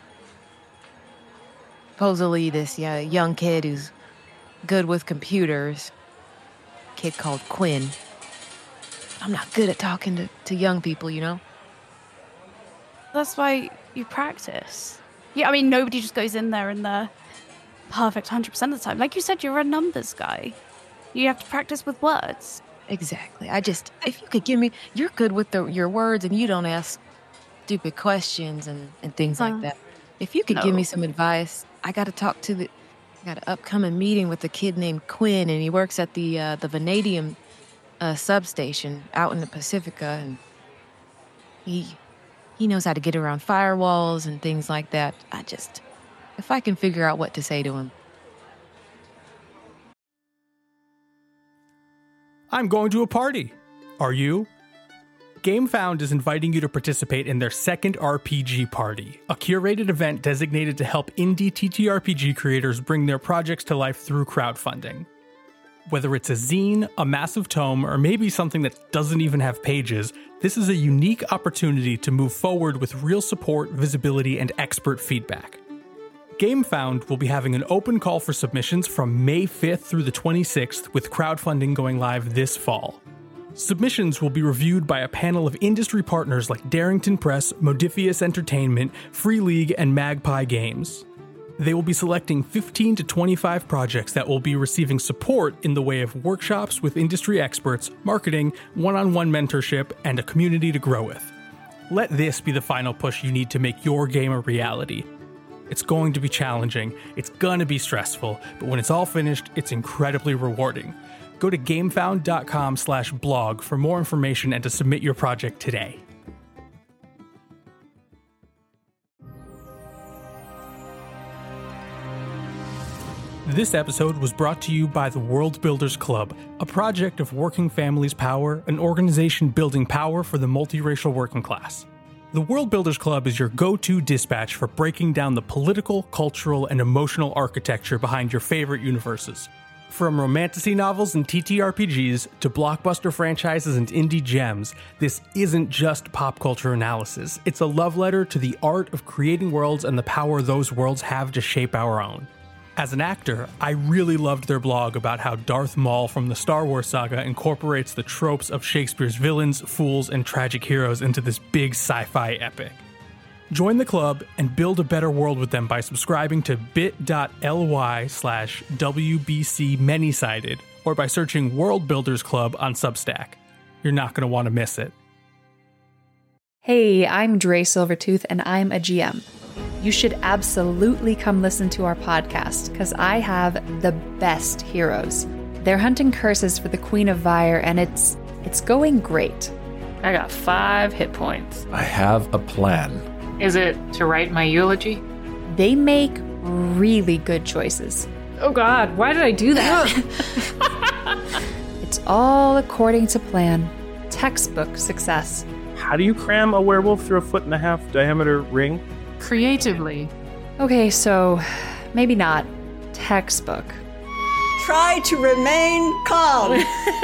Supposedly this yeah, young kid who's good with computers, kid called Quinn. I'm not good at talking to, to young people, you know? That's why you practice. Yeah, I mean, nobody just goes in there and they're perfect one hundred percent of the time. Like you said, you're a numbers guy. You have to practice with words. Exactly. I just, if you could give me, you're good with the, your words and you don't ask stupid questions and, and things Uh, like that. If you could give me no. some advice, I got to talk to the, I got an upcoming meeting with a kid named Quinn, and he works at the uh, the vanadium uh, substation out in the Pacifica, and he he knows how to get around firewalls and things like that. I just, if I can figure out what to say to him. I'm going to a party. Are you? GameFound is inviting you to participate in their second R P G party, a curated event designated to help indie T T R P G creators bring their projects to life through crowdfunding. Whether it's a zine, a massive tome, or maybe something that doesn't even have pages, this is a unique opportunity to move forward with real support, visibility, and expert feedback. GameFound will be having an open call for submissions from May fifth through the twenty-sixth, with crowdfunding going live this fall. Submissions will be reviewed by a panel of industry partners like Darrington Press, Modifius Entertainment, Free League, and Magpie Games. They will be selecting fifteen to twenty-five projects that will be receiving support in the way of workshops with industry experts, marketing, one-on-one mentorship, and a community to grow with. Let this be the final push you need to make your game a reality. It's going to be challenging, it's gonna be stressful, but when it's all finished, it's incredibly rewarding. Go to gamefound.com slash blog for more information and to submit your project today. This episode was brought to you by the World Builders Club, a project of Working Families Power, an organization building power for the multiracial working class. The World Builders Club is your go-to dispatch for breaking down the political, cultural, and emotional architecture behind your favorite universes. From romantasy novels and T T R P Gs to blockbuster franchises and indie gems, this isn't just pop culture analysis. It's a love letter to the art of creating worlds and the power those worlds have to shape our own. As an actor, I really loved their blog about how Darth Maul from the Star Wars saga incorporates the tropes of Shakespeare's villains, fools, and tragic heroes into this big sci-fi epic. Join the club and build a better world with them by subscribing to bit.ly slash WBC Many-Sided or by searching World Builders Club on Substack. You're not going to want to miss it. Hey, I'm Dre Silvertooth, and I'm a G M. You should absolutely come listen to our podcast, because I have the best heroes. They're hunting curses for the Queen of Vyre, and it's it's going great. I got five hit points. I have a plan. Is it to write my eulogy? They make really good choices. Oh God, why did I do that? It's all according to plan. Textbook success. How do you cram a werewolf through a foot and a half diameter ring? Creatively. Okay, so maybe not textbook. Try to remain calm.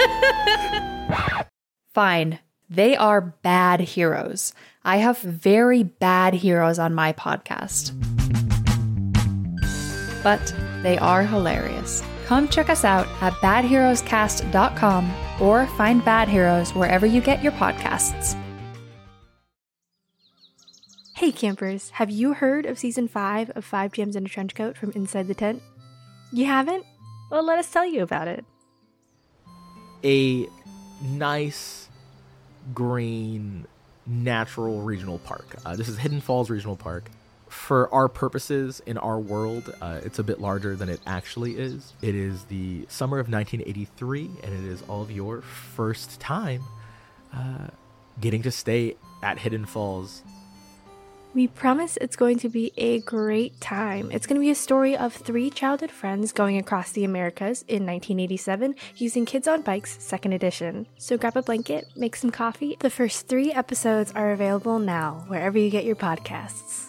Fine. They are bad heroes. I have very bad heroes on my podcast. But they are hilarious. Come check us out at bad heroes cast dot com or find Bad Heroes wherever you get your podcasts. Hey campers, have you heard of season five of Five Gems in a Trench Coat from Inside the Tent? You haven't? Well, let us tell you about it. A nice, green, natural regional park. Uh, this is Hidden Falls Regional Park. For our purposes in our world, uh, it's a bit larger than it actually is. It is the summer of nineteen eighty-three, and it is all of your first time uh, getting to stay at Hidden Falls. We promise it's going to be a great time. It's going to be a story of three childhood friends going across the Americas in nineteen eighty-seven using Kids on Bikes second edition. So grab a blanket, make some coffee. The first three episodes are available now, wherever you get your podcasts.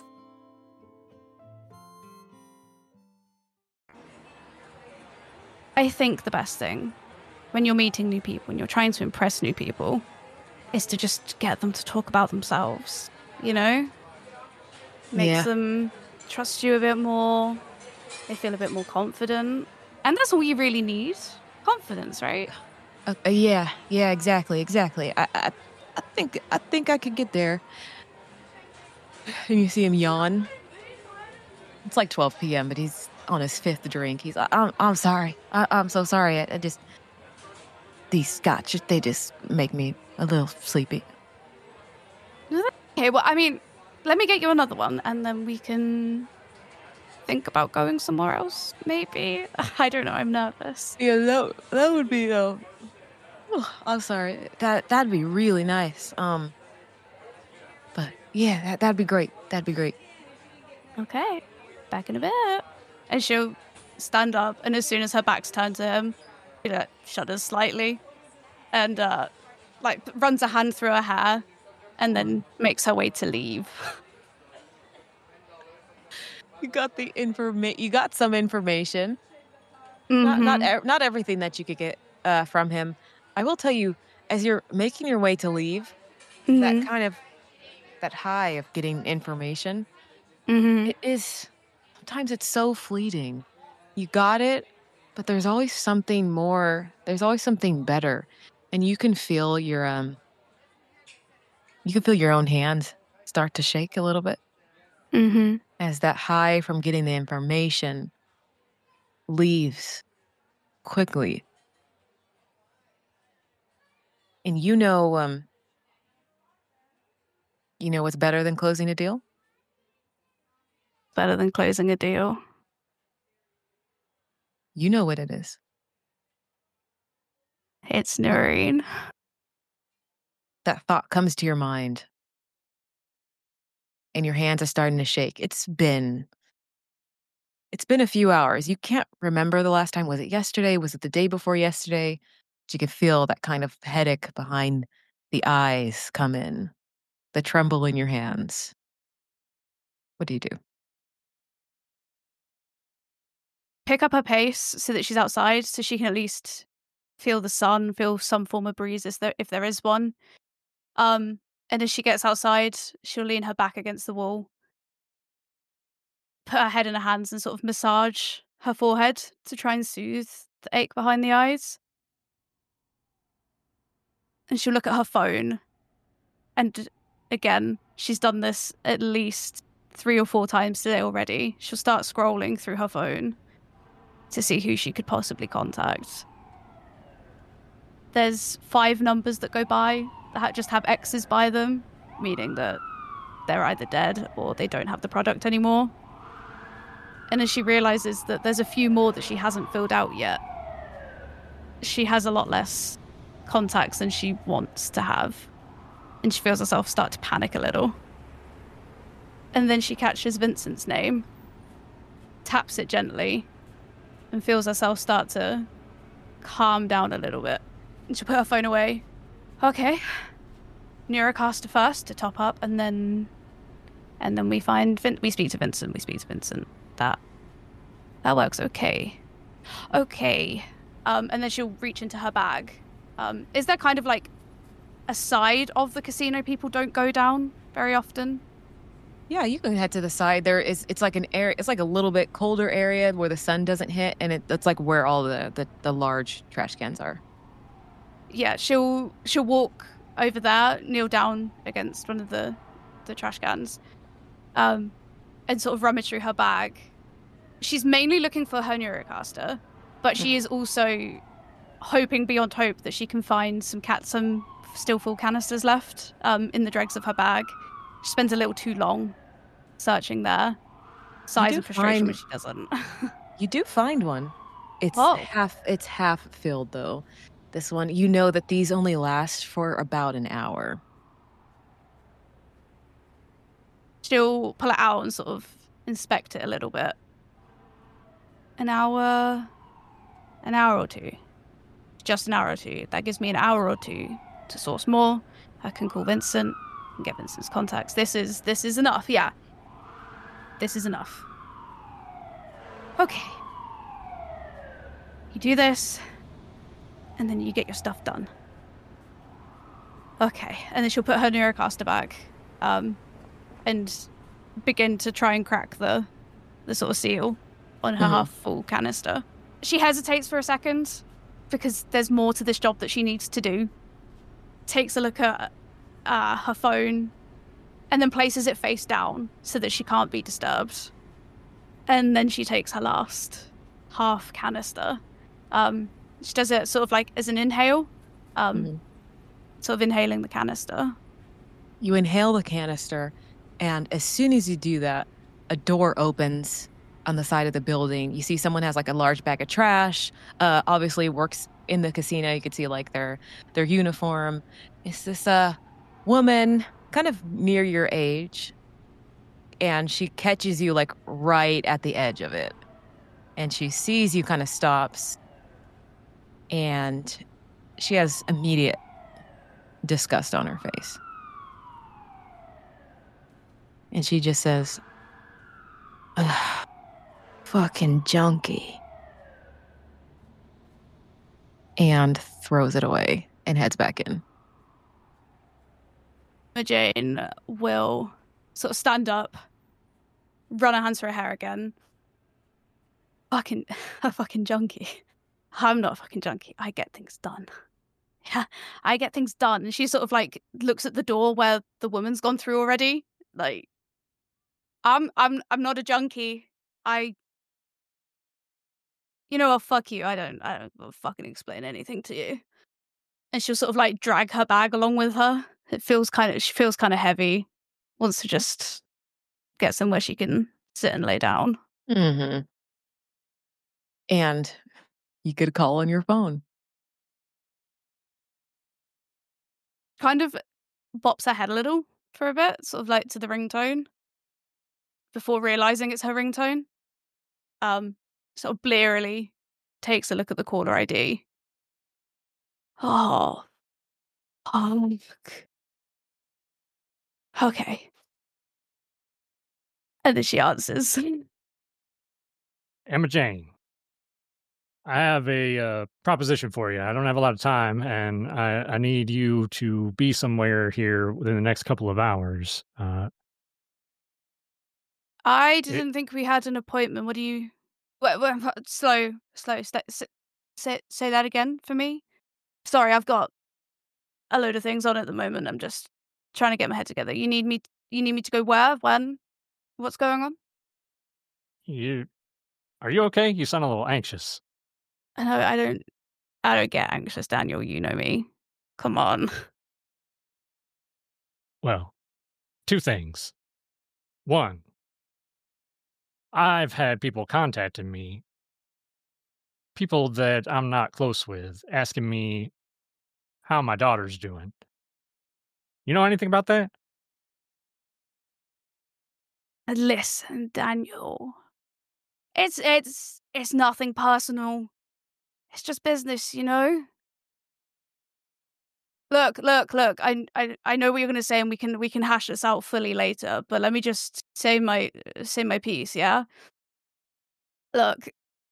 I think the best thing when you're meeting new people and you're trying to impress new people is to just get them to talk about themselves, you know? Makes Yeah. them trust you a bit more. They feel a bit more confident. And that's all you really need. Confidence, right? Uh, uh, yeah, yeah, exactly, exactly. I, I, I think, I think I could get there. And you see him yawn. It's like twelve p.m., but he's on his fifth drink. He's like, I'm, I'm sorry. I, I'm so sorry. I, I just, these scotch, they just make me a little sleepy. Okay, well, I mean, let me get you another one, and then we can think about going somewhere else, maybe. I don't know, I'm nervous. Yeah, that, that would be, uh, oh, I'm sorry. That, that'd be really nice. Um, but yeah, that, that'd be great. That'd be great. Okay, back in a bit. And she'll stand up, and as soon as her back's turned to him, she like, shudders slightly, and uh, like runs a hand through her hair, and then makes her way to leave. You got the informa- You got some information. Mm-hmm. Not not, e- not everything that you could get uh, from him. I will tell you, as you're making your way to leave, mm-hmm. that kind of that high of getting information, mm-hmm. it is. Sometimes it's so fleeting. You got it, but there's always something more. There's always something better, and you can feel your um. You can feel your own hand start to shake a little bit mm-hmm. as that high from getting the information leaves quickly, and you know, um. You know what's better than closing a deal? Better than closing a deal. You know what it is. It's Noreen. That thought comes to your mind, and your hands are starting to shake. It's been, it's been a few hours. You can't remember the last time. Was it yesterday? Was it the day before yesterday? But you could feel that kind of headache behind the eyes come in, the tremble in your hands. What do you do? Pick up her pace so that she's outside, so she can at least feel the sun, feel some form of breeze if there, if there is one. Um, and as she gets outside, she'll lean her back against the wall, put her head in her hands and sort of massage her forehead to try and soothe the ache behind the eyes. And she'll look at her phone, and again. She's done this at least three or four times today already. She'll start scrolling through her phone to see who she could possibly contact. There's five numbers that go by that just have X's by them, meaning that they're either dead or they don't have the product anymore. And as she realizes that there's a few more that she hasn't filled out yet, she has a lot less contacts than she wants to have. And she feels herself start to panic a little. And then she catches Vincent's name, taps it gently, and feels herself start to calm down a little bit. And she'll put her phone away. Okay. Neurocaster first to top up, and then and then we find Vin- we speak to Vincent. We speak to Vincent. That that works okay. Okay. Um, and then she'll reach into her bag. Um, is there kind of like a side of the casino people don't go down very often? Yeah, you can head to the side. There is, it's like an area, it's like a little bit colder area where the sun doesn't hit, and it, it's like where all the, the, the large trash cans are. Yeah, she'll she'll walk over there, kneel down against one of the, the trash cans, um, and sort of rummage through her bag. She's mainly looking for her Neurocaster, but she is also hoping beyond hope that she can find some cat some still full canisters left um, in the dregs of her bag. She spends a little too long searching there. Sighs of frustration find, when she doesn't. You do find one. It's oh. half it's half filled though. This one, you know that these only last for about an hour. She'll pull it out and sort of inspect it a little bit. An hour, an hour or two. Just an hour or two. That gives me an hour or two to source more. I can call Vincent and get Vincent's contacts. This is this is enough, yeah. This is enough. Okay. You do this, and then you get your stuff done. Okay, and then she'll put her Neurocaster back, um, and begin to try and crack the, the sort of seal on her mm-hmm. half-full canister. She hesitates for a second, because there's more to this job that she needs to do. Takes a look at uh, her phone, and then places it face down so that she can't be disturbed. And then she takes her last half canister. Um, she does it sort of like as an inhale, um, mm-hmm. sort of inhaling the canister. You inhale the canister, and as soon as you do that, a door opens on the side of the building. You see someone has like a large bag of trash, uh, obviously works in the casino. You could see like their their uniform. It's this uh, woman kind of near your age, and she catches you like right at the edge of it. And she sees you, kind of stops, and she has immediate disgust on her face. And she just says, ugh, fucking junkie. And throws it away and heads back in. Jane will sort of stand up, run her hands through her hair again. Fucking, a fucking junkie. I'm not a fucking junkie. I get things done. Yeah, I get things done. And she sort of like looks at the door where the woman's gone through already. Like, I'm, I'm, I'm not a junkie. I, you know, I'll fuck you. I don't, I don't fucking explain anything to you. And she'll sort of like drag her bag along with her. It feels kind of, she feels kind of heavy. Wants to just get somewhere she can sit and lay down. Mm-hmm. And you could call on your phone. Kind of bops her head a little for a bit, sort of like to the ringtone, before realizing it's her ringtone. Um, sort of blearily takes a look at the caller I D. Oh, fuck. Okay. And then she answers. Emma Jane, I have a uh, proposition for you. I don't have a lot of time, and I, I need you to be somewhere here within the next couple of hours. Uh, I didn't it, think we had an appointment. What do you... Wait, wait, slow, slow. Say, say, say that again for me. Sorry, I've got a load of things on at the moment. I'm just trying to get my head together. You need me. You need me to go where? When? What's going on? You, are you okay? You sound a little anxious. I know. I don't. I don't get anxious, Daniel. You know me. Come on. Well, two things. One, I've had people contacting me, people that I'm not close with, asking me how my daughter's doing. You know anything about that? Listen, Daniel. It's it's it's nothing personal. It's just business, you know? Look, look, look. I I I know what you're going to say, and we can we can hash this out fully later, but let me just say my say my piece, yeah? Look.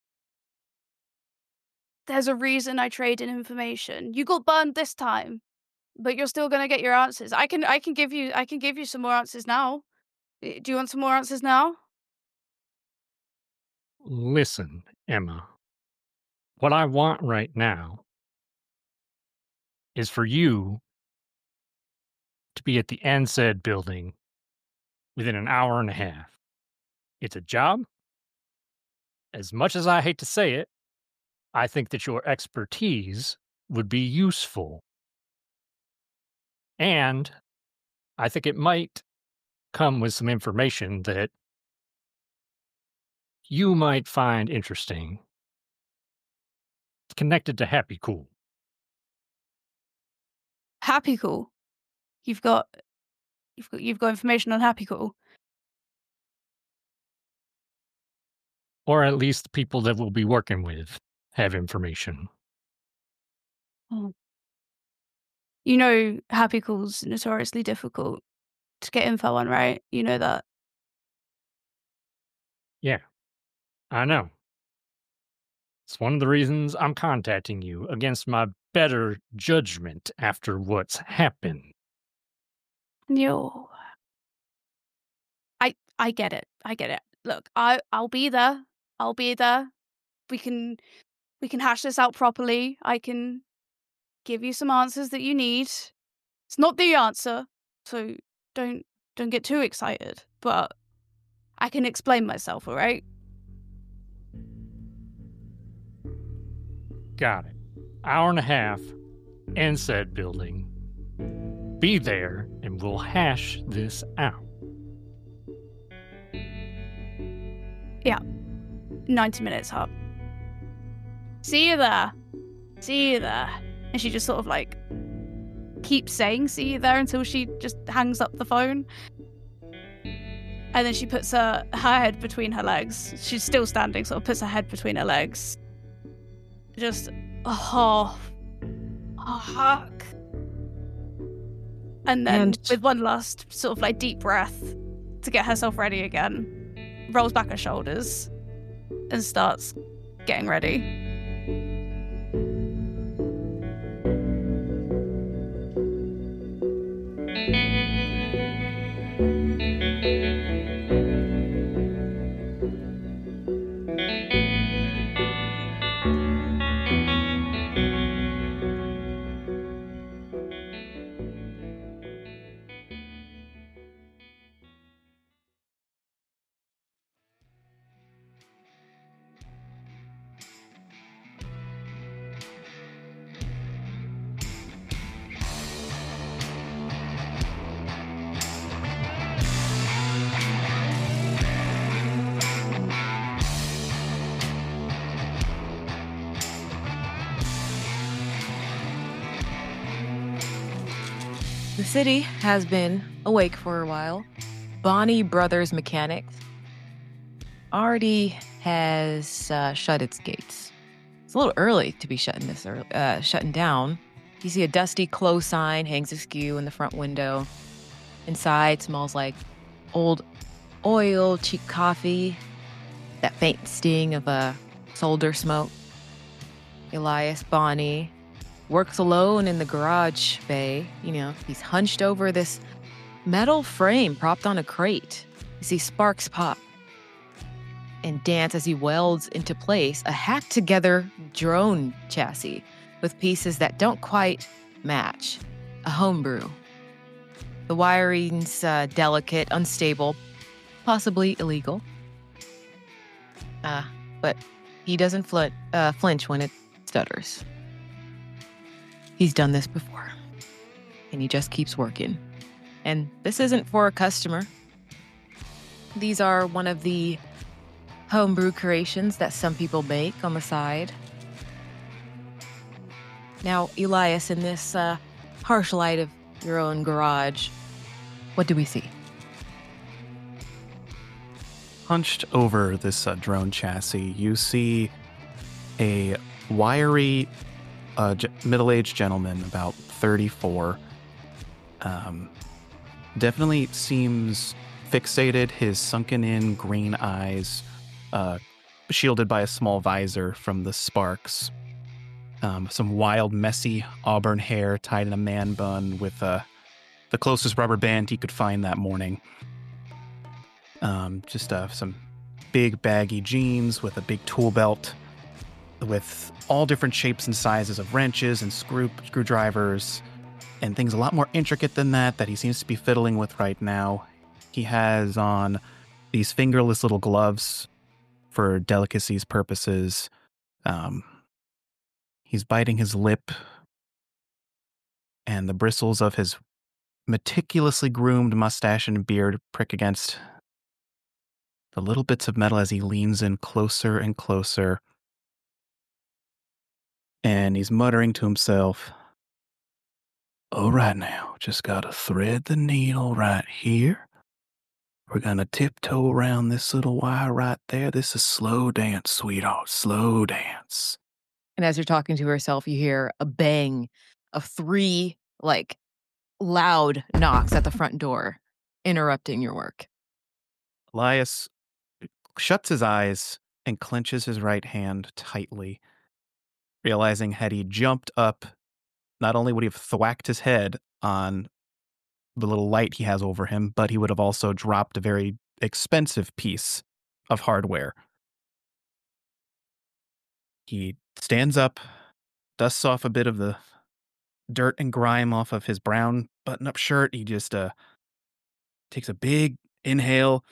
There's a reason I traded information. You got burned this time, but you're still going to get your answers. I can I can give you I can give you some more answers now. Do you want some more answers now? Listen, Emma. What I want right now is for you to be at the N S A D building within an hour and a half. It's a job. As much as I hate to say it, I think that your expertise would be useful. And I think it might come with some information that you might find interesting. It's connected to Happy Cool. Happy Cool. You've got you've got you've got information on Happy Cool. Or at least the people that we'll be working with have information. Oh. You know Happy Cool's notoriously difficult to get info on, right? You know that. Yeah, I know. It's one of the reasons I'm contacting you against my better judgment after what's happened. No. I I get it. I get it. Look, I I'll be there. I'll be there. We can we can hash this out properly. I can give you some answers that you need. It's not the answer, so don't don't get too excited. But I can explain myself, all right? Got it. Hour and a half, N S A D building. Be there, and we'll hash this out. Yeah. ninety minutes up. See you there. See you there. And she just sort of like keeps saying see you there until she just hangs up the phone. And then she puts her, her head between her legs. She's still standing, sort of puts her head between her legs. Just, oh, oh huck. And then And- with one last sort of like deep breath to get herself ready again, rolls back her shoulders and starts getting ready. The city has been awake for a while. Bonnie Brothers Mechanics already has uh, shut its gates. It's a little early to be shutting this early, uh, shutting down. You see a dusty close sign hangs askew in the front window. Inside smells like old oil, cheap coffee, that faint sting of a solder smoke. Elias Bonnie works alone in the garage bay. You know, he's hunched over this metal frame propped on a crate. You see sparks pop and dance as he welds into place a hacked-together drone chassis with pieces that don't quite match. A homebrew. The wiring's uh, delicate, unstable, possibly illegal. Uh, but he doesn't fl- uh, flinch when it stutters. He's done this before. And he just keeps working. And this isn't for a customer. These are one of the homebrew creations that some people make on the side. Now, Elias, in this uh, harsh light of your own garage, what do we see? Hunched over this uh, drone chassis, you see a wiry, uh, g- middle-aged gentleman, about thirty-four. Um, definitely seems fixated, his sunken-in green eyes uh, shielded by a small visor from the sparks. Um, some wild, messy auburn hair tied in a man bun with uh, the closest rubber band he could find that morning. Um, just uh, some big baggy jeans with a big tool belt with all different shapes and sizes of wrenches and screw screwdrivers and things a lot more intricate than that that he seems to be fiddling with right now. He has on these fingerless little gloves for delicacies purposes. Um, he's biting his lip, and the bristles of his meticulously groomed mustache and beard prick against the little bits of metal as he leans in closer and closer. And he's muttering to himself, "All right now, just gotta thread the needle right here. We're gonna tiptoe around this little wire right there. This is slow dance, sweetheart, slow dance." And as you're talking to yourself, you hear a bang of three, like, loud knocks at the front door, interrupting your work. Elias shuts his eyes and clenches his right hand tightly, realizing had he jumped up, not only would he have thwacked his head on the little light he has over him, but he would have also dropped a very expensive piece of hardware. He stands up, dusts off a bit of the dirt and grime off of his brown button-up shirt. He just uh, takes a big inhale.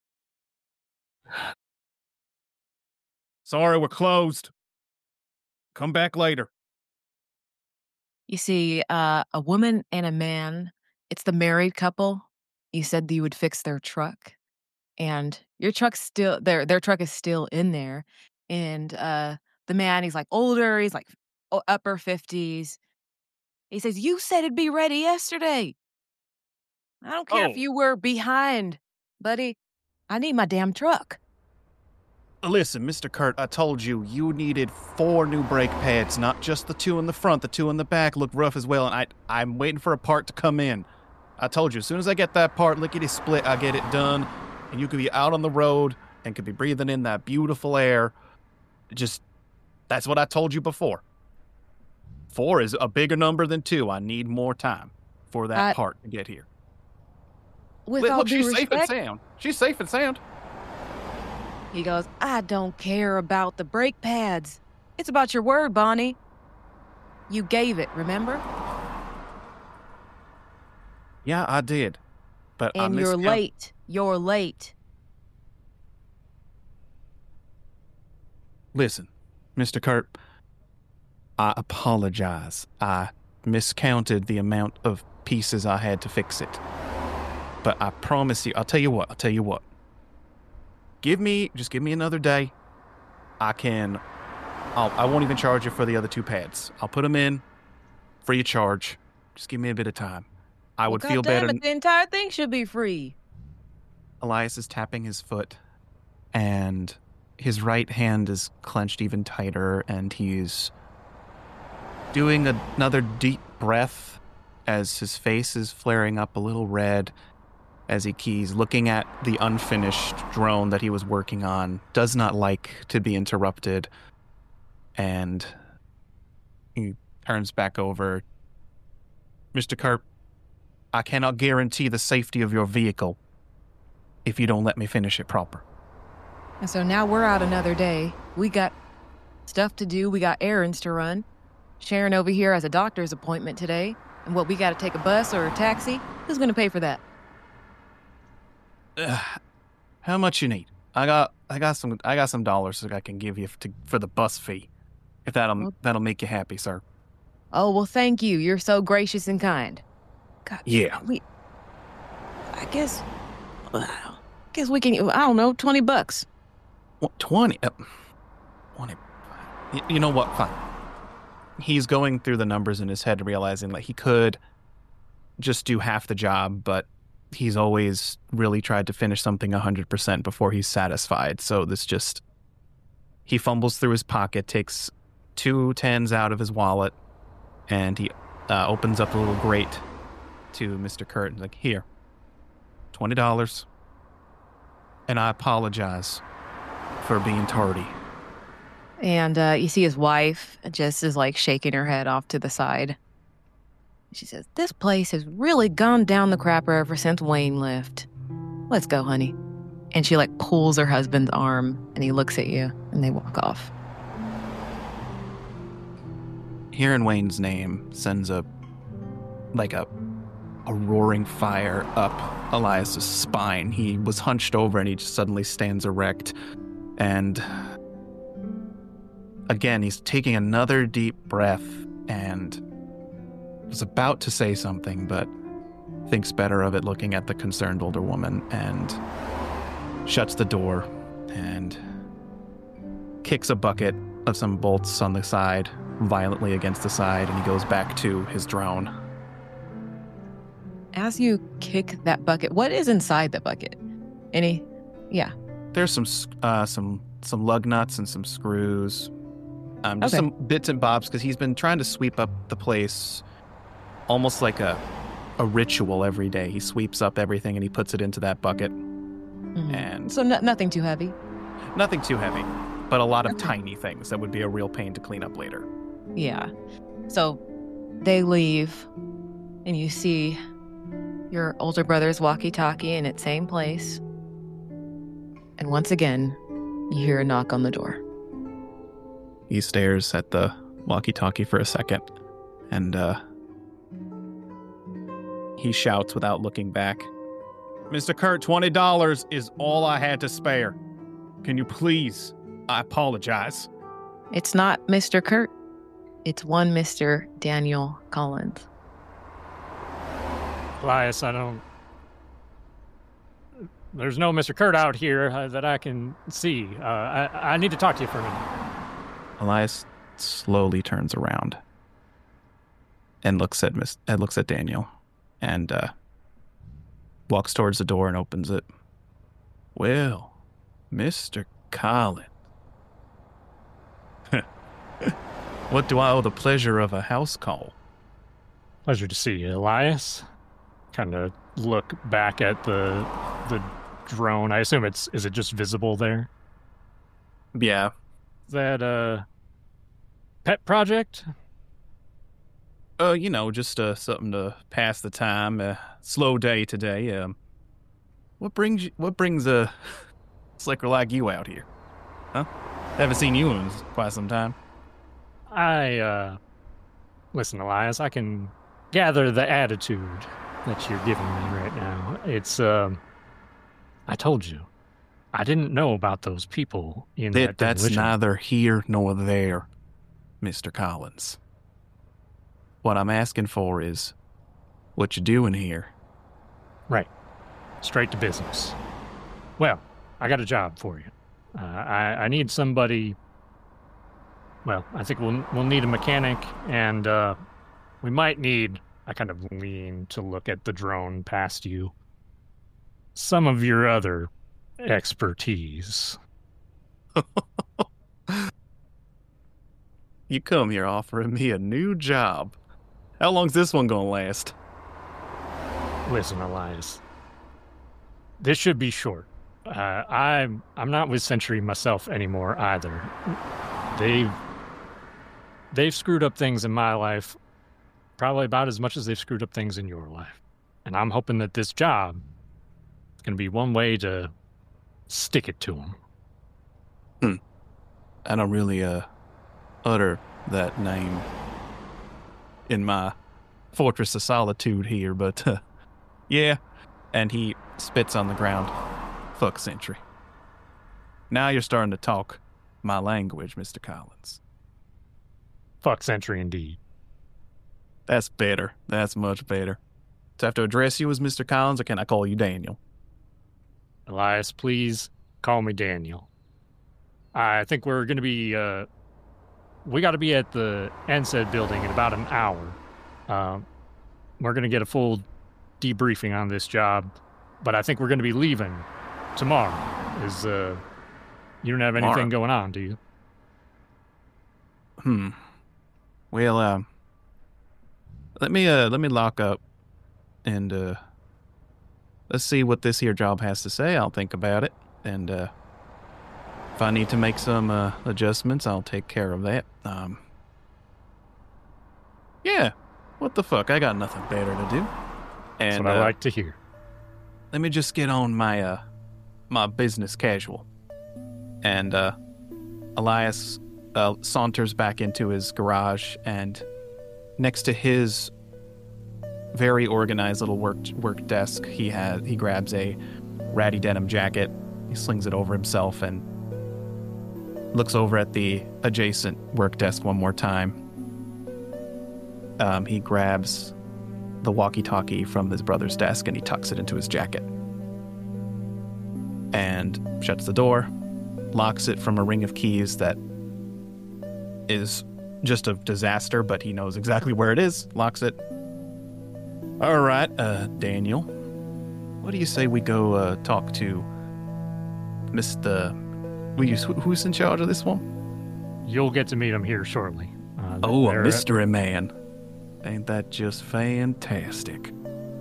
"Sorry, we're closed. Come back later." You see uh, a woman and a man. It's the married couple. You said that you would fix their truck. And your truck's still, their their truck is still in there. And uh, the man, he's like older. He's like upper fifties. He says, "You said it'd be ready yesterday. I don't care Oh. if you were behind, buddy. I need my damn truck." Listen, Mister Kurt, I told you, you needed four new brake pads, not just the two in the front. The two in the back look rough as well, and I, I'm waiting for a part to come in. I told you, as soon as I get that part lickety-split, I get it done, and you could be out on the road and could be breathing in that beautiful air. Just, that's what I told you before. Four is a bigger number than two. I need more time for that I- part to get here. With Look, all look, due she's respect, safe and sound. She's safe and sound. he goes, "I don't care about the brake pads. It's about your word, Bonnie. You gave it, remember? Yeah, I did. But I And you're miscount- late. You're late." Listen, Mister Kurt, I apologize. I miscounted the amount of pieces I had to fix it. But I promise you, I'll tell you what, I'll tell you what. Give me, just give me another day. I can, I'll, I won't even charge you for the other two pads. I'll put them in, free of charge. Just give me a bit of time. I would well, feel goddamn better. it, the entire thing should be free. Elias is tapping his foot, and his right hand is clenched even tighter, and he's doing another deep breath as his face is flaring up a little red as he keys, looking at the unfinished drone that he was working on, does not like to be interrupted, and he turns back over. "Mister Kurt, I cannot guarantee the safety of your vehicle if you don't let me finish it proper." And so now we're out another day. We got stuff to do. We got errands to run. Sharon over here has a doctor's appointment today. And what, we gotta take a bus or a taxi? Who's gonna pay for that? Uh, how much you need? I got, I got some, I got some dollars that I can give you to, for the bus fee, if that'll well, that'll make you happy, sir. Oh well, thank you. You're so gracious and kind. God, yeah. We, I guess, I guess we can. I don't know, twenty bucks. What, twenty? Uh, twenty. You, you know what? Fine. He's going through the numbers in his head, realizing that he could just do half the job, but he's always really tried to finish something one hundred percent before he's satisfied. So this just... He fumbles through his pocket, takes two tens out of his wallet, and he uh, opens up a little grate to Mister Kurt. Like, here, twenty dollars. And I apologize for being tardy. And uh, you see his wife just is like shaking her head off to the side. She says, this place has really gone down the crapper ever since Wayne left. Let's go, honey. And she like pulls her husband's arm and he looks at you and they walk off. Hearing Wayne's name sends a, like a, a roaring fire up Elias's spine. He was hunched over and he just suddenly stands erect. And again, he's taking another deep breath and was about to say something, but thinks better of it looking at the concerned older woman and shuts the door and kicks a bucket of some bolts on the side violently against the side, and he goes back to his drone. As you kick that bucket, what is inside the bucket? Any? Yeah. There's some uh, some some lug nuts and some screws. Um, just okay. some bits and bobs, because he's been trying to sweep up the place almost like a a ritual every day. He sweeps up everything and he puts it into that bucket. Mm-hmm. And so no, nothing too heavy? Nothing too heavy, but a lot of okay. tiny things that would be a real pain to clean up later. Yeah. So they leave, and you see your older brother's walkie-talkie in its same place. And once again, you hear a knock on the door. He stares at the walkie-talkie for a second, and uh, he shouts without looking back. Mister Kurt, twenty dollars is all I had to spare. Can you please? I apologize. It's not Mister Kurt. It's one Mister Daniel Collins. Elias, I don't... There's no Mister Kurt out here uh, that I can see. Uh, I, I need to talk to you for a minute. Elias slowly turns around and looks at Miss, and looks at Daniel, and uh, walks towards the door and opens it. Well, Mister Collins, what do I owe the pleasure of a house call? Pleasure to see you, Elias. Kind of look back at the the drone. I assume it's is it just visible there? Yeah. That uh pet project? Uh, you know, just uh, something to pass the time. Uh, slow day today. Um, what brings you, what brings a slicker like you out here? Huh? Haven't seen you in quite some time. I uh, listen, Elias. I can gather the attitude that you're giving me right now. It's um, I told you, I didn't know about those people in that. that that's demolition. neither here nor there, Mister Collins. What I'm asking for is what you doing here. Right. Straight to business. Well, I got a job for you. Uh, I, I need somebody... Well, I think we'll we'll need a mechanic, and uh, we might need... I kind of lean to look at the drone past you. Some of your other expertise. You come here offering me a new job. How long's this one gonna last? Listen, Elias. This should be short. Uh, I'm I'm not with Century myself anymore either. They've they've screwed up things in my life, probably about as much as they've screwed up things in your life. And I'm hoping that this job is going to be one way to stick it to them. Hmm. I don't really uh utter that name in my Fortress of Solitude here, but uh, yeah. And he spits on the ground. Fuck Sentry. Now you're starting to talk my language, Mister Collins. Fuck Sentry indeed. That's better. That's much better. Do I have to address you as Mister Collins, or can I call you Daniel? Elias, please call me Daniel. I think we're going to be, uh, we got to be at the N S A D building in about an hour. Um, we're going to get a full debriefing on this job, but I think we're going to be leaving tomorrow. Is, uh, you don't have anything tomorrow. going on, do you? Hmm. Well, um, let me, uh, let me lock up and, uh, let's see what this here job has to say. I'll think about it. And, uh, if I need to make some, uh, adjustments, I'll take care of that. Um, yeah. What the fuck? I got nothing better to do. And, That's what I uh, like to hear. Let me just get on my, uh, my business casual. And, uh, Elias, uh, saunters back into his garage, and next to his very organized little work work desk, he has he grabs a ratty denim jacket. He slings it over himself and looks over at the adjacent work desk one more time. Um, he grabs the walkie-talkie from his brother's desk and he tucks it into his jacket and shuts the door, locks it from a ring of keys that is just a disaster, but he knows exactly where it is. Locks it. All right, uh, Daniel, what do you say we go uh, talk to Mister Will you, who's in charge of this one? You'll get to meet him here shortly. Uh, oh, a mystery man. Ain't that just fantastic?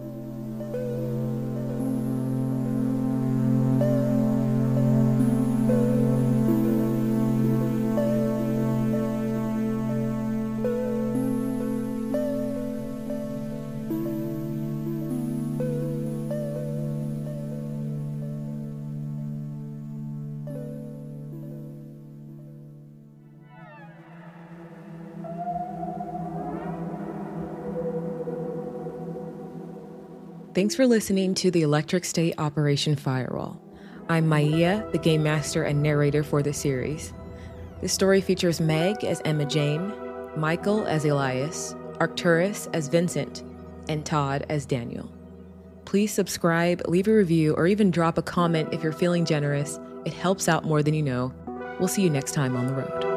Thanks for listening to the Electric State Operation Firewall. I'm Maia, the game master and narrator for the series. This story features Meg as Emma Jane, Michael as Elias, Arcturus as Vincent, and Todd as Daniel. Please subscribe, leave a review, or even drop a comment if you're feeling generous. It helps out more than you know. We'll see you next time on the road.